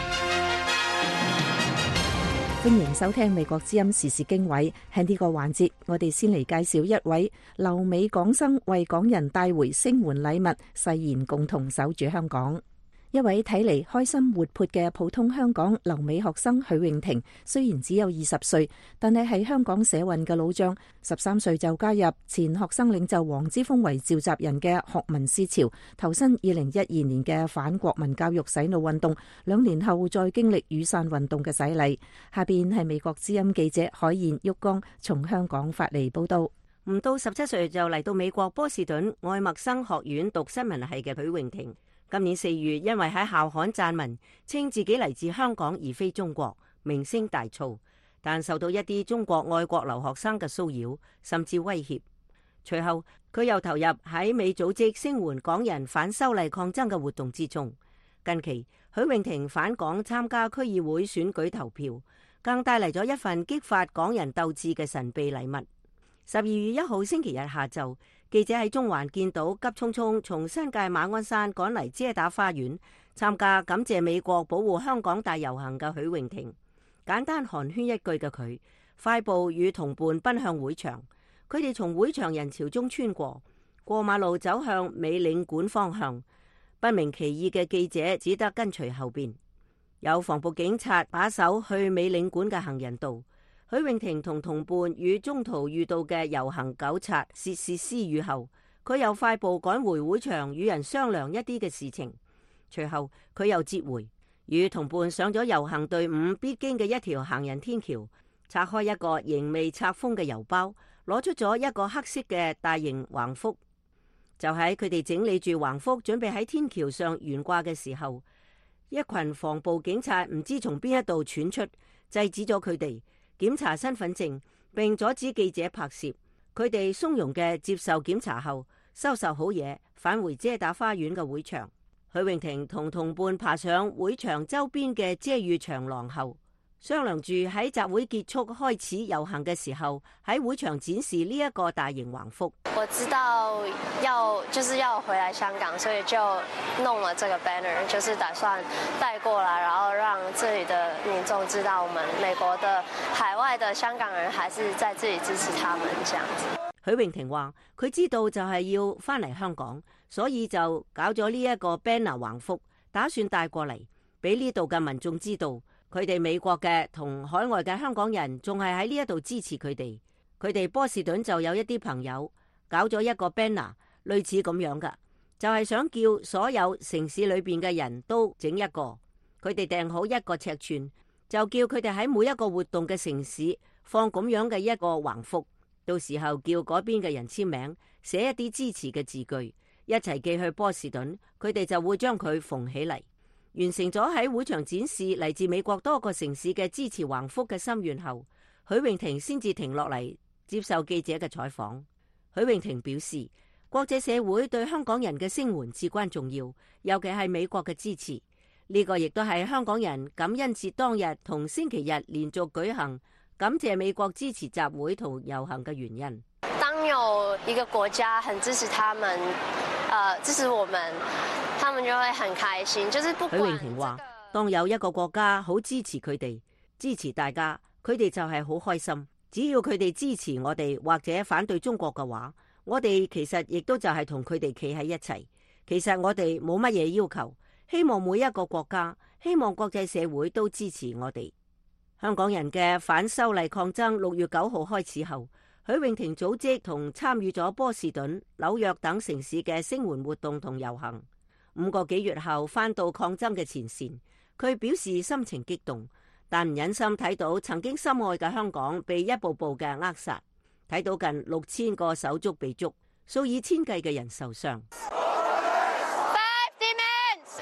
歡迎收聽美國之音時事經緯。喺呢個環節，我哋先嚟介紹一位留美港生為港人帶回聲援禮物，誓言共同守住香港。一位睇嚟開心活潑嘅普通香港留美學生許穎婷，雖然只有二十歲，但係係香港社運嘅老將。十三歲就加入前學生領袖黃之鋒為召集人嘅學民思潮，投身二零一二年嘅反國民教育洗腦運動，兩年後再經歷雨傘運動嘅洗禮。下邊係美國之音記者海燕旭光從香港發嚟報道。 唔到十七歲就嚟到美國波士頓愛默生學院讀新聞系嘅許穎婷，今年四月，因為喺校刊撰文稱自己嚟自香港而非中國，名聲大噪，但受到一啲中國愛國留學生嘅騷擾甚至威脅。隨後佢又投入喺美組織聲援港人反修例抗爭嘅活動之中。近期許穎婷返港參加區議會選舉投票，更帶嚟咗一份激發港人鬥志嘅神秘禮物。十二月一號星期日下晝，記者喺中環見到急匆匆從新界馬鞍山趕嚟遮打花園參加感謝美國保護香港大遊行嘅許穎婷，簡單寒暄一句嘅佢，快步與同伴奔向會場。佢哋從會場人潮中穿過，過馬路走向美領館方向。不明其意嘅記者只得跟隨後邊。有防暴警察把守去美領館嘅行人道。許穎婷同同伴與中途遇到嘅遊行糾察竊竊私語後，佢又快步趕回會場與人商量一啲嘅事情。隨後佢又折回，與同伴上咗遊行隊伍必經嘅一條行人天橋，拆開一個仍未拆封嘅郵包，攞出咗一個黑色嘅大型橫幅。就喺佢哋整理住橫幅準備喺天橋上懸掛嘅時候，一群防暴警察唔知從邊一度竄出，制止咗佢哋，檢查身份證，並阻止記者拍攝。佢哋從容嘅接受檢查後，收拾好嘢，返回遮打花園嘅會場。許穎婷同同伴爬上會場周邊嘅遮雨長廊後，商量住喺集會結束開始遊行嘅時候，喺會場展示呢一個大型橫幅。 我知道要就是要回來香港，所以就弄了這個 banner， 就是打算帶過來，然後讓這裡的民眾知道我們美國的海外的香港人還是在這裡支持他們這樣子。 許穎婷話佢知道就係要翻嚟香港，所以就搞咗呢一個 banner 橫幅，打算帶過嚟俾呢度嘅民眾知道，佢哋美國嘅同海外嘅香港人仲係喺呢一度支持佢哋。佢哋波士頓就有一啲朋友搞咗一個 banner 類似咁樣噶，就係想叫所有城市裏邊嘅人都整一個。佢哋訂好一個尺寸，就叫佢哋喺每一個活動嘅城市放咁樣嘅一個橫幅，到時候叫嗰邊嘅人簽名，寫一啲支持嘅字句，一齊寄去波士頓，佢哋就會將佢縫起嚟。完成咗喺會場展示嚟自美國多個城市嘅支持橫幅嘅心願後，許穎婷先至停落嚟接受記者嘅採訪。許穎婷表示，國際社會對香港人嘅聲援至關重要，尤其係美國嘅支持。呢個亦都係香港人感恩節當日同星期日連續舉行感謝美國支持集會同遊行嘅原因。 當有一個國家很支持他們，呃，支持我們，他們就會很開心。就是不管，許穎婷話，當有一個國家好支持佢哋，支持大家，佢哋就係好開心。只要佢哋支持我哋或者反對中國嘅話，我哋其實亦都就係同佢哋企喺一齊。其實我哋冇乜嘢要求，希望每一個國家，希望國際社會都支持我哋。香港人嘅反修例抗爭六月九號開始後，許穎婷組織同參與咗波士頓、紐約等城市嘅聲援活動同遊行。五個幾月後返到抗爭嘅前線，佢表示心情激動，但唔忍心睇到曾經深愛嘅香港被一步步嘅扼殺，睇到近六千個手足被捉，數以千計嘅人受傷。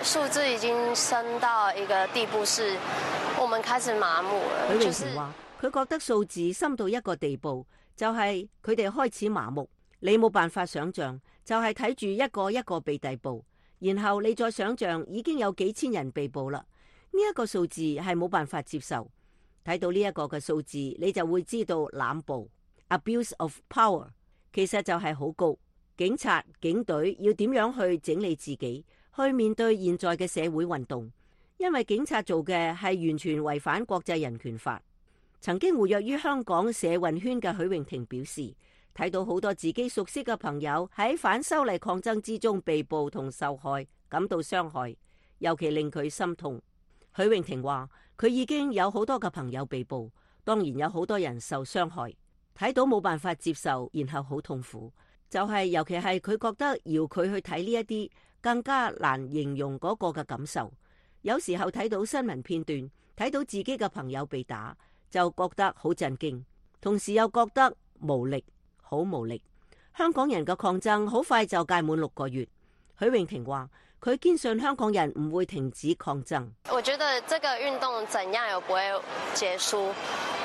數字已經升到一個地步，是我們開始麻木了。 許穎婷話：佢覺得數字深到一個地步，就係佢哋開始麻木，你冇辦法想象，就係睇住一個一個被逮捕，然後你再想象已經有幾千人被捕啦。呢一個數字係冇辦法接受。睇到呢一個嘅數字，你就會知道濫捕 （abuse of power） 其實就係好高。警察、警隊要點樣去整理自己，去面對現在嘅社會運動？因為警察做嘅係完全違反國際人權法。曾經活躍於香港社運圈嘅許穎婷表示，睇到好多自己熟悉嘅朋友喺反修例抗爭之中被捕同受害，感到傷害，尤其令佢心痛。許穎婷話：佢已經有好多嘅朋友被捕，當然有好多人受傷害，睇到冇辦法接受，然後好痛苦。就係、是、尤其係佢覺得要佢去睇呢一啲，更加難形容嗰個嘅感受。有時候睇到新聞片段，睇到自己嘅朋友被打，就覺得好震驚，同時又覺得無力，好無力。香港人嘅抗爭好快就屆滿六個月。許穎婷話：佢堅信香港人唔會停止抗爭。 我覺得這個運動怎樣也不會結束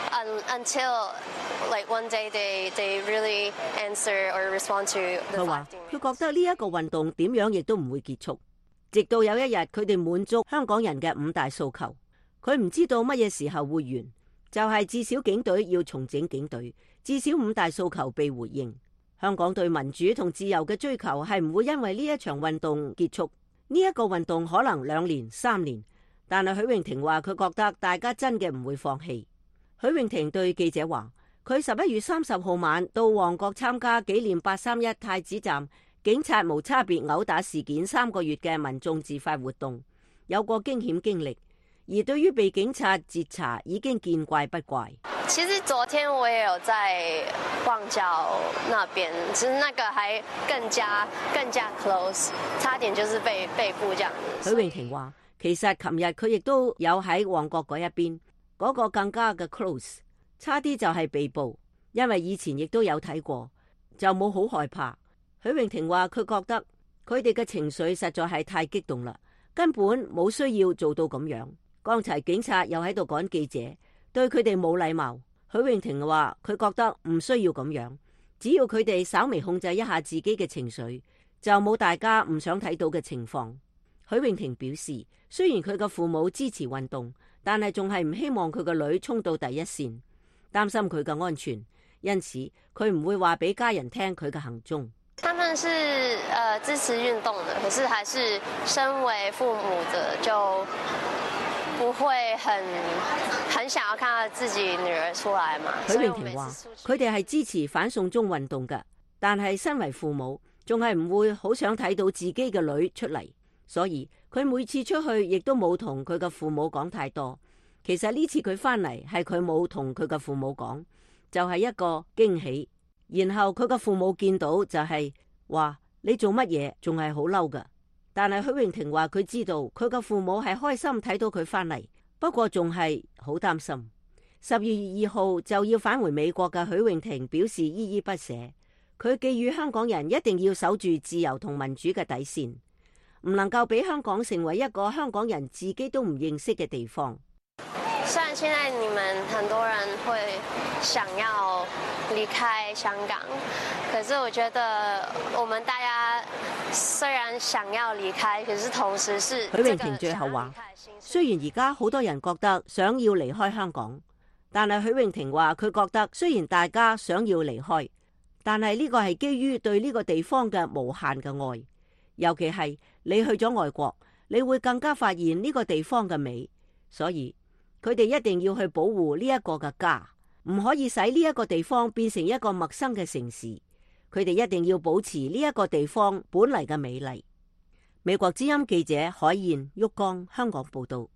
until like one day they they really answer or respond to the fighting。佢話佢覺得呢一個運動點樣亦都唔會結束，直到有一日佢哋滿足香港人嘅五大訴求。佢唔知道乜嘢時候會完，就係至少警隊要重整警隊，至少五大訴求被回應。香港對民主同自由嘅追求係唔會因為呢一場運動結束。呢一個運動可能兩年、三年，但係許穎婷話佢覺得大家真嘅唔會放棄。許穎婷對記者話：佢十一月三十號晚到旺角參加紀念八三一太子站警察無差別毆打事件三個月嘅民眾自發活動，有過驚險經歷，而對於被警察截查已經見怪不怪。 其實昨天我也有在旺角那邊，其實那個還更加更加 close， 差點就是被被捕這樣。 許穎婷話：其實琴日佢亦都有喺旺角嗰一邊，嗰、那個更加嘅 close， 差啲就係被捕，因為以前亦都有睇過，就冇好害怕。許穎婷話：佢覺得佢哋嘅情緒實在係太激動啦，根本冇需要做到咁樣。剛才警察又喺度趕記者，對佢哋冇禮貌。許穎婷話佢覺得唔需要咁樣，只要佢哋稍微控制一下自己嘅情緒，就冇大家唔想睇到嘅情況。許穎婷表示，雖然佢嘅父母支持運動，但係仲係唔希望佢個女衝到第一線，擔心佢嘅安全，因此佢唔會話俾家人聽佢嘅行蹤。 他們是呃支持運動的，可是還是身為父母的就不會很很想要看到自己女兒出來嘛。 許穎婷話：佢哋係支持反送中運動嘅，但係身為父母，仲係唔會好想睇到自己嘅女出嚟，所以佢每次出去亦都冇同佢嘅父母講太多。其實呢次佢翻嚟係佢冇同佢嘅父母講，就係一個驚喜。然後佢嘅父母見到就係話：你做乜嘢？仲係好嬲噶。但係許穎婷話佢知道佢嘅父母係開心睇到佢翻嚟，不過仲係好擔心。十二月二號就要返回美國嘅許穎婷表示依依不捨，佢寄語香港人一定要守住自由同民主嘅底線，唔能夠俾香港成為一個香港人自己都唔認識嘅地方。 雖然現在你們很多人會想要離開香港，可是我覺得我們大家雖然想要離開，可是同時是許穎婷最後話，雖然而家好多人覺得想要離開香港，但係許穎婷話佢覺得雖然大家想要離開，但係呢個係基於對呢個地方嘅無限嘅愛，尤其係你去咗外國，你會更加發現呢個地方嘅美，所以佢哋一定要去保護呢一個嘅家，唔可以使呢一個地方變成一個陌生嘅城市。佢哋一定要保持呢一個地方本嚟嘅美麗。美國之音記者海燕、旭江香港報道。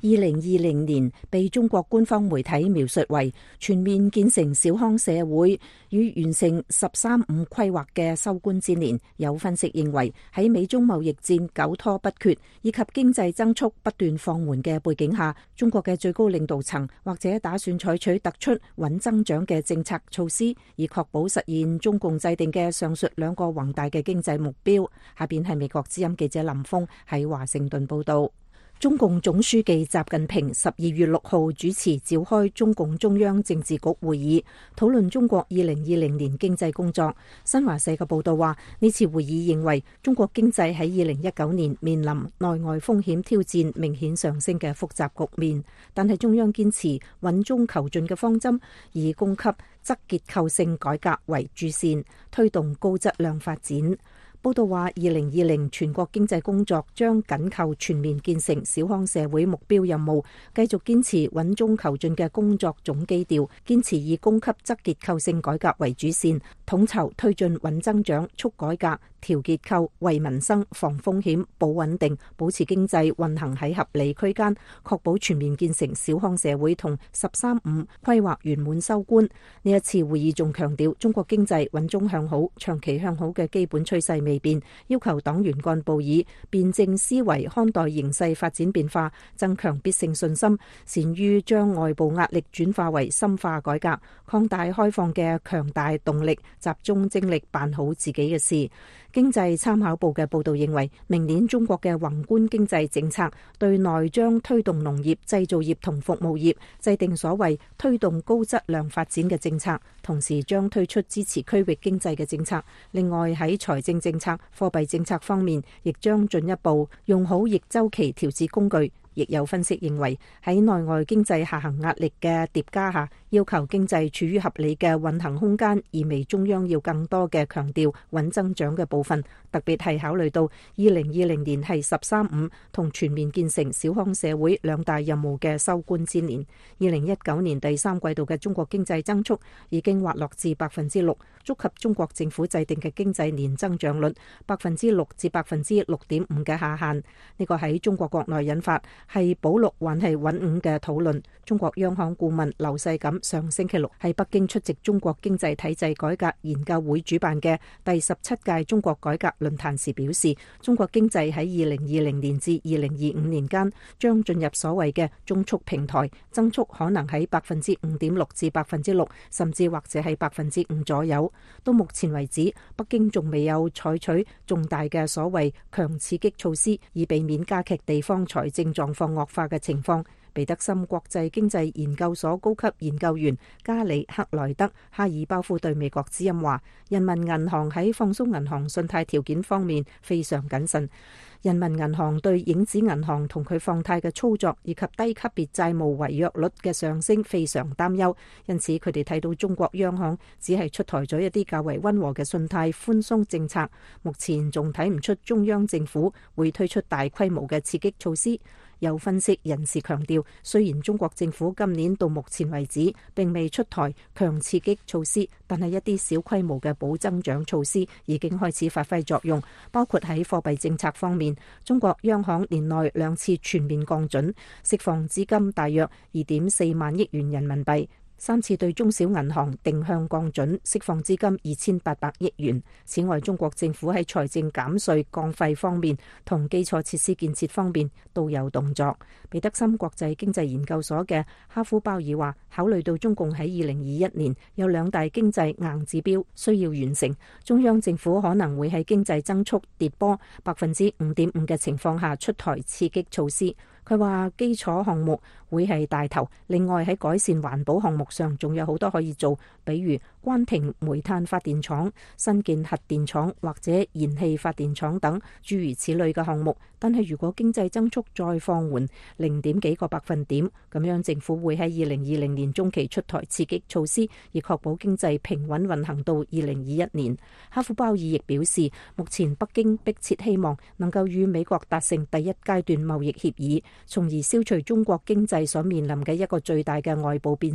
二零二零年被中國官方媒體描述為全面建成小康社會與完成十三五規劃嘅收官之年。有分析認為，喺美中貿易戰久拖不決以及經濟增速不斷放緩嘅背景下，中國嘅最高領導層或者打算採取突出穩增長嘅政策措施，以確保實現中共制定嘅上述兩個宏大嘅經濟目標。下邊係美國之音記者林峰喺華盛頓報道。中共總書記習近平十二月六號主持召開中共中央政治局會議，討論中國二零二零年經濟工作。新華社嘅報道話，呢次會議認為中國經濟喺二零一九年面臨內外風險挑戰明顯上升嘅複雜局面，但係中央堅持穩中求進嘅方針，以供給側結構性改革為主線，推動高質量發展。報道話，二零二零全國經濟工作將緊扣全面建成小康社會目標任務，繼續堅持穩中求進嘅工作總基調，堅持以供給側結構性改革為主線，統籌推進穩增長、促改革、調結構、為民生、防風險、保穩定，保持經濟運行喺合理區間，確保全面建成小康社會同十三五規劃圓滿收官。呢一次會議仲強調，中國經濟穩中向好、長期向好嘅基本趨勢未變，要求黨員幹部以辯證思維看待形勢發展變化，增強必勝信心，善於將外部壓力轉化為深化改革，擴大開放嘅強大動力，集中精力辦好自己嘅事。經濟參考報嘅報導認為，明年中國嘅宏觀經濟政策對內將推動農業、製造業同服務業制定所謂推動高質量發展嘅政策，同時將推出支持區域經濟嘅政策。另外喺財政政策、貨幣政策方面，亦將進一步用好逆周期調節工具。亦有分析認為，喺內外經濟下行壓力嘅疊加下，要求經濟處於合理嘅運行空間，意味中央要更多嘅強調穩增長嘅部分，特別係考慮到二零二零年係十三五同全面建成小康社會兩大任務嘅收官之年。二零一九年第三季度嘅中國經濟增速已經滑落至百分之六，觸及中國政府制定嘅經濟年增長率百分之六至百分之六點五嘅下限。呢個喺中國國內引發係保六還係穩五嘅討論。中國央行顧問劉世錦上星期六喺北京出席中國經濟體制改革研究會主辦嘅第十七屆中國改革論壇時表示，中國經濟喺二零二零年至二零二五年間將進入所謂嘅中速平台，增速可能喺百分之五點六至百分之六，甚至或者係百分之五左右。到目前為止，北京仲未有採取重大嘅所謂強刺激措施，以避免加劇地方財政狀況惡化嘅情況。彼得森國際經濟研究所高級研究員加里克萊德哈爾包夫對美國之音話，人民銀行喺放鬆銀行信貸條件方面非常謹慎。人民銀行對影子銀行同佢放貸嘅操作以及低級別債務違約率嘅上升非常擔憂，因此佢哋睇到中國央行只係出台咗一啲較為溫和嘅信貸寬鬆政策，目前仲睇唔出中央政府會推出大規模嘅刺激措施。有分析人士強調，雖然中國政府今年到目前為止並未出台強刺激措施，但係一啲小規模嘅保增長措施已經開始發揮作用，包括喺貨幣政策方面，中國央行年內兩次全面降準，釋放資金大約二點四萬億元人民幣。三次對中小銀行定向降準，釋放資金二千八百億元。此外，中國政府喺財政減稅降費方面同基礎設施建設方面都有動作。彼得森國際經濟研究所嘅哈夫鮑爾話，考慮到中共喺二零二一年有兩大經濟硬指標需要完成，中央政府可能會喺經濟增速跌波百分之五點五嘅情況下出台刺激措施。佢話基礎項目會係大頭，另外喺改善環保項目上仲有好多可以做，比如關停煤炭發電廠、新建核電廠或者燃氣發電廠等諸如此類嘅項目。但係如果經濟增速再放緩零點幾個百分點，咁樣政府會喺二零二零年中期出台刺激措施，以確保經濟平穩運行到二零二一年。哈夫鮑爾亦表示，目前北京迫切希望能夠與美國達成第一階段貿易協議，從而消除中國經濟所面臨嘅一個最大嘅外部變數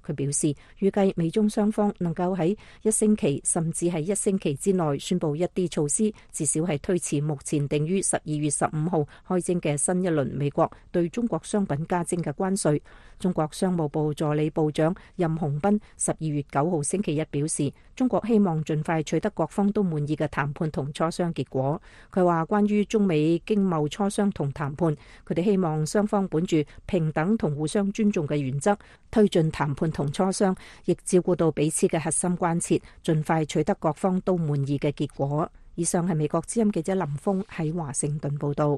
佢表示，預計美中雙方能夠喺一星期甚至係一星期之內宣布一啲措施，至少係推遲目前定於十二月十五號開徵嘅新一輪美國對中國商品加徵嘅關稅。中國商務部助理部長任洪斌十二月九號星期一表示，中國希望盡快取得各方都滿意嘅談判同磋商結果。佢話，關於中美經貿磋商同談判，佢哋希望雙方本住平等同互相尊重嘅原則推進談判同磋商，亦照顧到彼此嘅核心關切，盡快取得各方都滿意嘅結果。以上係美國之音記者林峰喺華盛頓報道。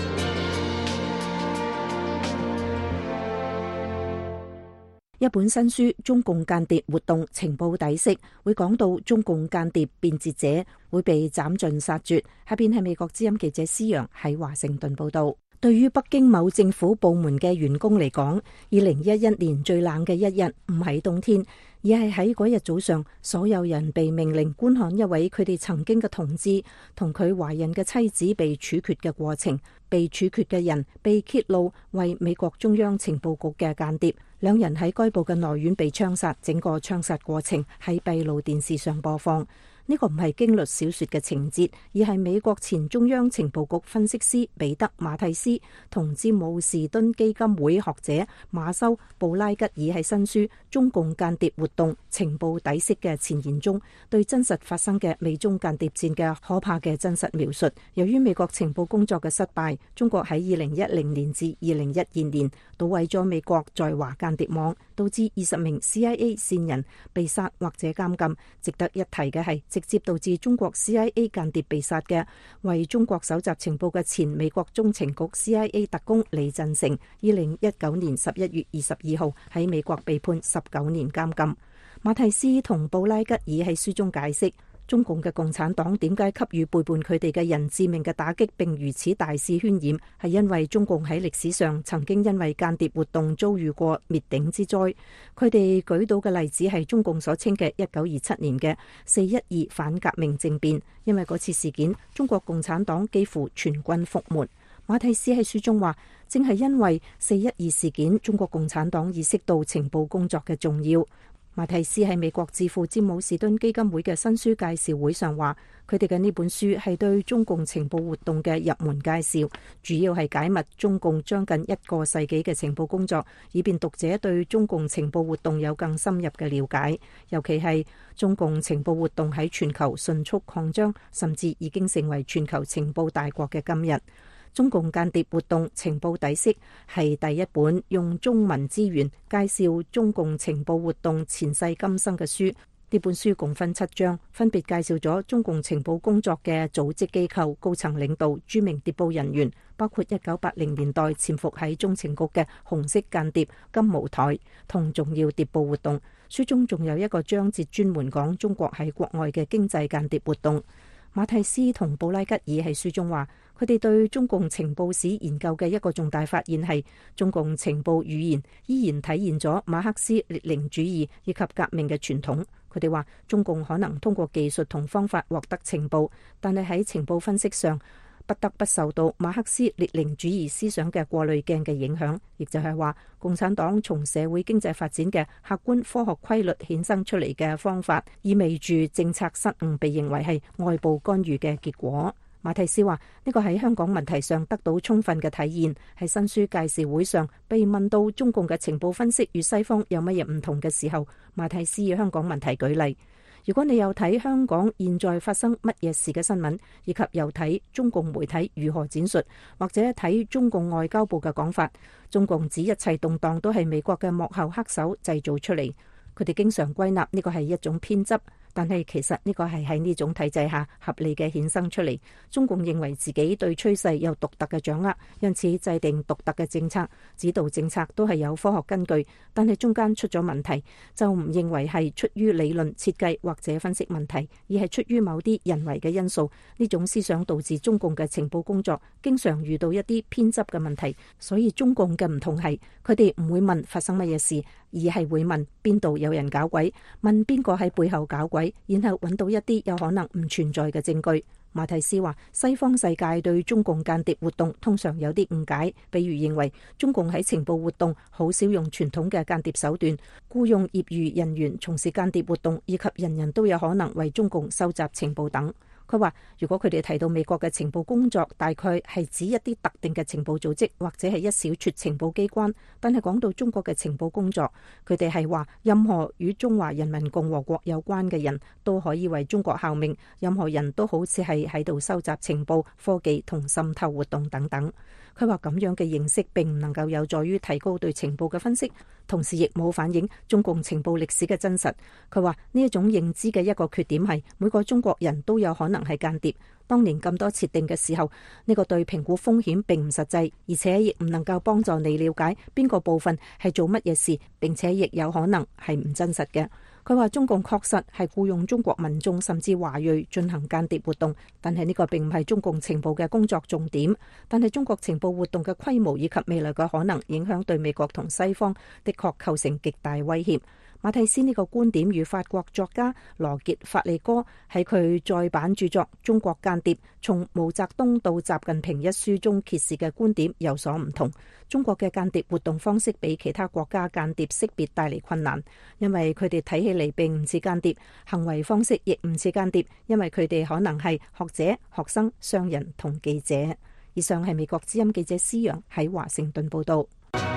一本新書《中共間諜活動情報底色》會講到中共間諜變節者會被斬盡殺絕。下邊係美國之音記者施陽喺華盛頓報道。對於北京某政府部門嘅員工嚟講，二零一一年最冷嘅一日唔係冬天，而係喺嗰日早上，所有人被命令觀看一位佢哋曾經嘅同志同佢懷孕嘅妻子被處決嘅過程。被處決嘅人被揭露為美國中央情報局嘅間諜，兩人喺該部嘅內院被槍殺，整個槍殺過程喺閉路電視上播放。呢個唔係驚慄小說嘅情節，而係美國前中央情報局分析師彼得馬蒂斯同詹姆士敦基金會學者馬修布拉吉爾喺新書《中共間諜活動情報底色》嘅前言中，對真實發生嘅美中間諜戰嘅可怕嘅真實描述。由於美國情報工作嘅失敗，中國喺二零一零年至二零一二年搗毀咗美國在華間諜網，導致二十名 C I A 線人被殺或者監禁。值得一提嘅係，直接導致中國 C I A 間諜被殺嘅，為中國搜集情報嘅前美國中情局 C I A 特工李振成，二零一九年十一月二十二號喺美國被判十九年監禁。馬蒂斯同布拉吉爾喺書中解釋，中共嘅共產黨點解給予背叛佢哋嘅人致命嘅打擊並如此大肆渲染，係因為中共喺歷史上曾經因為間諜活動遭遇過滅頂之災。佢哋舉到嘅例子係中共所稱嘅一九二七年嘅四一二反革命政變，因為嗰次事件，中國共產黨幾乎全軍覆沒。馬蒂斯喺書中話，正係因為四一二事件，中國共產黨意識到情報工作嘅重要。馬蒂斯喺美國智庫詹姆士敦基金會嘅新書介紹會上話，佢哋嘅呢本書係對中共情報活動嘅入門介紹，主要係解密中共將近一個世紀嘅情報工作，以便讀者對中共情報活動有更深入嘅了解，尤其係中共情報活動喺全球迅速擴張，甚至已經成為全球情報大國嘅今日。中共間諜活動情報底色係第一本用中文資源介紹中共情報活動前世今生嘅書。呢本書共分七章，分別介紹咗中共情報工作嘅組織機構、高層領導、著名諜報人員，包括一九八零年代潛伏喺中情局嘅紅色間諜金毛台同重要諜報活動。書中仲有一個章節專門講中國喺國外嘅經濟間諜活動。馬蒂斯同布拉吉爾喺書中話，佢哋對中共情報史研究嘅一個重大發現係，中共情報語言依然體現咗馬克思列寧主義以及革命嘅傳統。佢哋話，中共可能通過技術同方法獲得情報，但係喺情報分析上不得不受到馬克思列寧主義思想嘅過濾鏡嘅影響，亦就係話，共產黨從社會經濟發展嘅客觀科學規律衍生出嚟嘅方法，意味住政策失誤被認為係外部干預嘅結果。馬蒂斯話，呢個喺香港問題上得到充分嘅體現。喺新書介紹會上被問到中共嘅情報分析與西方有乜嘢唔同嘅時候，馬蒂斯以香港問題舉例。如果你有睇香港現在發生乜嘢事嘅新聞，以及有睇中共媒體如何展述，或者睇中共外交部嘅講法，中共指一切動盪都係美國嘅幕後黑手製造出嚟。佢哋經常歸納呢個係一種偏執，但係其實呢個係喺呢種體制下合理嘅衍生出嚟。中共認為自己對趨勢有獨特嘅掌握，因此制定獨特嘅政策，指導政策都係有科學根據，但係中間出咗問題，就唔認為係出於理論設計或者分析問題，而係出於某啲人為嘅因素。呢種思想導致中共嘅情報工作經常遇到一啲偏執嘅問題。所以中共嘅唔同係，佢哋唔會問發生乜嘢事， 而係會問邊度有人搞鬼，問邊個喺背後搞鬼，然後揾到一啲有可能唔存在嘅證據。馬蒂斯話：西方世界對中共間諜活動通常有啲誤解，比如認為中共喺情報活動好少用傳統嘅間諜手段，僱用業餘人員從事間諜活動，以及人人都有可能為中共收集情報等。佢話：如果佢哋提到美國嘅情報工作，大概係指一啲特定嘅情報組織或者係一小撮情報機關，但係講到中國嘅情報工作，佢哋係話任何與中華人民共和國有關嘅人都可以為中國效命，任何人都好似係喺度收集情報、科技同滲透活動等等。佢話咁樣嘅認識並唔能夠有助於提高對情報嘅分析，同時亦冇反映中共情報歷史嘅真實。佢話呢一種認知嘅一個缺點係每個中國人都有可能係間諜。當年咁多設定嘅時候，呢個對評估風險並唔實際，而且亦唔能夠幫助你了解邊個部分係做乜嘢事，並且亦有可能係唔真實嘅。佢話中共確實係僱用中國民眾甚至華裔進行間諜活動，但係呢個並唔係中共情報嘅工作重點。但係中國情報活動嘅規模以及未來嘅可能影響對美國同西方的確構成極大威脅。馬蒂斯呢個觀點與法國作家羅傑·法利哥喺佢再版著作《中國間諜：從毛澤東到習近平》一書中揭示嘅觀點有所唔同。中國嘅間諜活動方式比其他國家間諜識別帶嚟困難，因為佢哋睇起嚟並唔似間諜，行為方式亦唔似間諜，因為佢哋可能係學者、學生、商人同記者。以上係美國之音記者施洋喺華盛頓報道。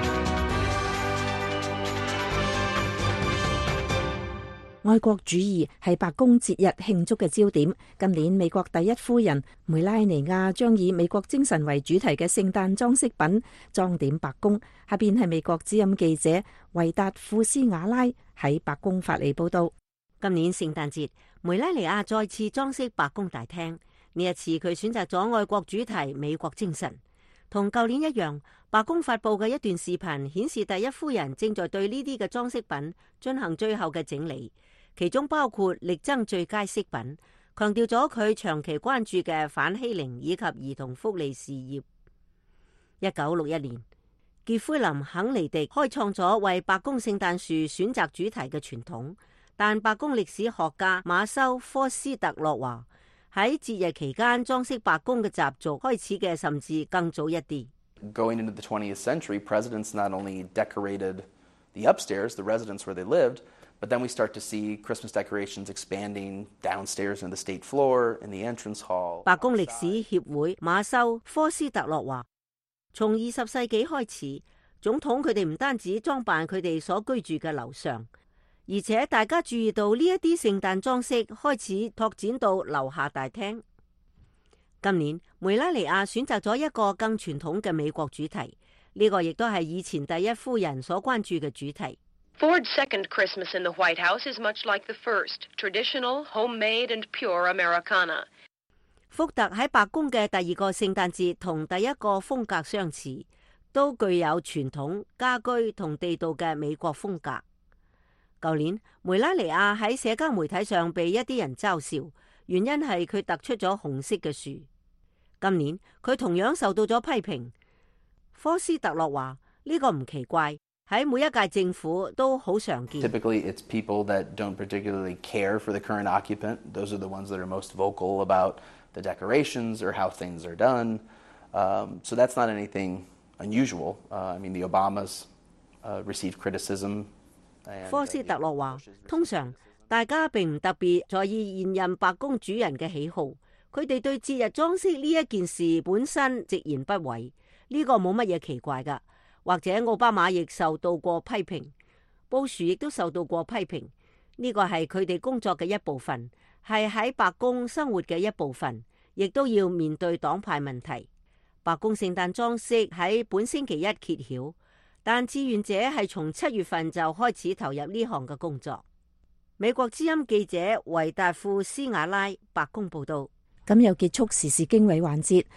愛國主義係白宮節日慶祝嘅焦點。今年美國第一夫人梅拉尼亞將以美國精神為主題嘅聖誕裝飾品裝點白宮。下邊係美國之音記者維達庫斯瓦拉喺白宮發嚟報道。 今年聖誕節，梅拉尼亞再次裝飾白宮大廳。呢一次佢選擇咗愛國主題美國精神。同舊年一樣，白宮發佈嘅一段視頻顯示第一夫人正在對呢啲嘅裝飾品進行最後嘅整理，其中包括力爭最佳飾品，強調咗佢長期關注嘅反欺凌以及兒童福利事業。一九六一年，傑弗林肯尼迪開創咗為白宮聖誕樹選擇主題嘅傳統，但白宮歷史學家馬修科斯特洛話，喺節日期間裝飾白宮嘅習俗開始嘅甚至更早一啲。 Going into the twentieth century, presidents not only decorated the upstairs, the residence where they lived, but then we start to see Christmas decorations expanding downstairs in the state floor, in the entrance hall. 白宮歷史協會馬修科斯特洛話，從二十世紀開始，總統佢哋唔單止裝扮佢哋所居住嘅樓上，而且大家注意到呢一啲聖誕裝飾開始拓展到樓下大廳。今年梅拉尼亞選擇咗一個更傳統嘅美國主題，呢個亦都係以前第一夫人所關注嘅主題。 Ford's second Christmas in the White House is much like the first, traditional, homemade and pure Americana. 福特喺白宮嘅第二個聖誕節同第一個風格相似，都具有傳統家居同地道嘅美國風格。舊年梅拉尼亞喺社交媒體上被一啲人嘲笑，原因係佢突出咗紅色嘅樹。今年佢同樣受到咗批評。科斯特洛話呢個唔奇怪，喺每一屆政府都好常見。 Typically, it's people that don't particularly care for the current occupant. Those are the ones that are most vocal about the decorations or how things are done. Um, so that's not anything unusual. Uh, I mean, the Obamas uh, received criticism. 科斯特洛話，通常大家並唔特別在意現任白宮主人嘅喜好，佢哋對節日裝飾呢一件事本身直言不諱，呢個冇乜嘢奇怪㗎。或者奧巴馬亦受到過批評，布殊亦都受到過批評，呢個係佢哋工作嘅一部分，係喺白宮生活嘅一部分，亦都要面對黨派問題。白宮聖誕裝飾喺本星期一揭曉，但志願者係從七月份就開始投入呢項嘅工作。美國之音記者維達庫斯瓦拉，白宮報道。 咁又結束時事經緯環節。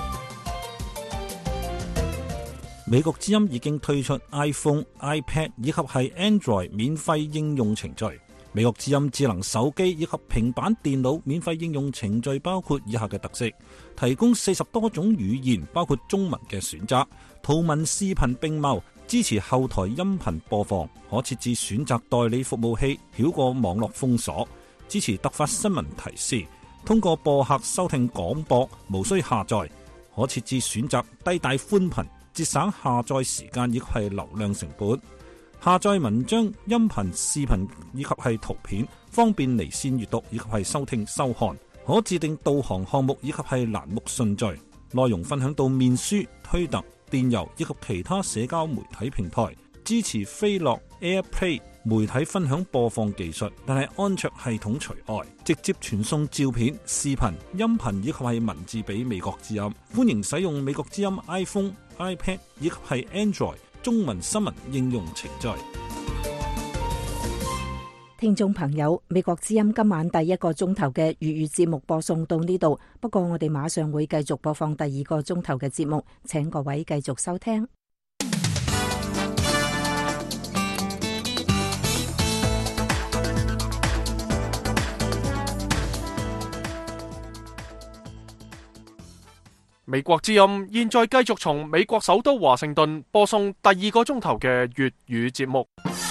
美國之音已經推出 iPhone、iPad 以及係 Android 免費應用程序。美國之音智能手機以及平板電腦免費應用程序包括以下嘅特色：提供四十多種語言，包括中文嘅選擇，圖文視頻並茂，支支持後台音頻播放，可設置選擇代理服務器，繞過網絡封鎖。支持突發新聞提示，通過播客收聽廣播，無需下載。可設置選擇低帶寬頻，節省下載時間以及係流量成本。下載文章、音頻、視頻以及係圖片，方便離線閱讀以及係收聽收看。可自定導航項目以及係欄目順序。內容分享到面書、推特、電郵以及其他社交媒體平台。支持飛樂 AirPlay 媒體分享播放技術，但係安卓系統除外。直接傳送照片、視頻、音頻以及係文字俾美國之音。歡迎使用美國之音 iPhone、iPad 以及係 Android 中文新聞應用程序。 聽眾朋友，美國之音今晚第一個鐘頭嘅粵語節目播送到呢度，不過我哋馬上會繼續播放第二個鐘頭嘅節目，請各位繼續收聽。 美國之音現在繼續從美國首都華盛頓播送第二個鐘頭嘅粵語節目。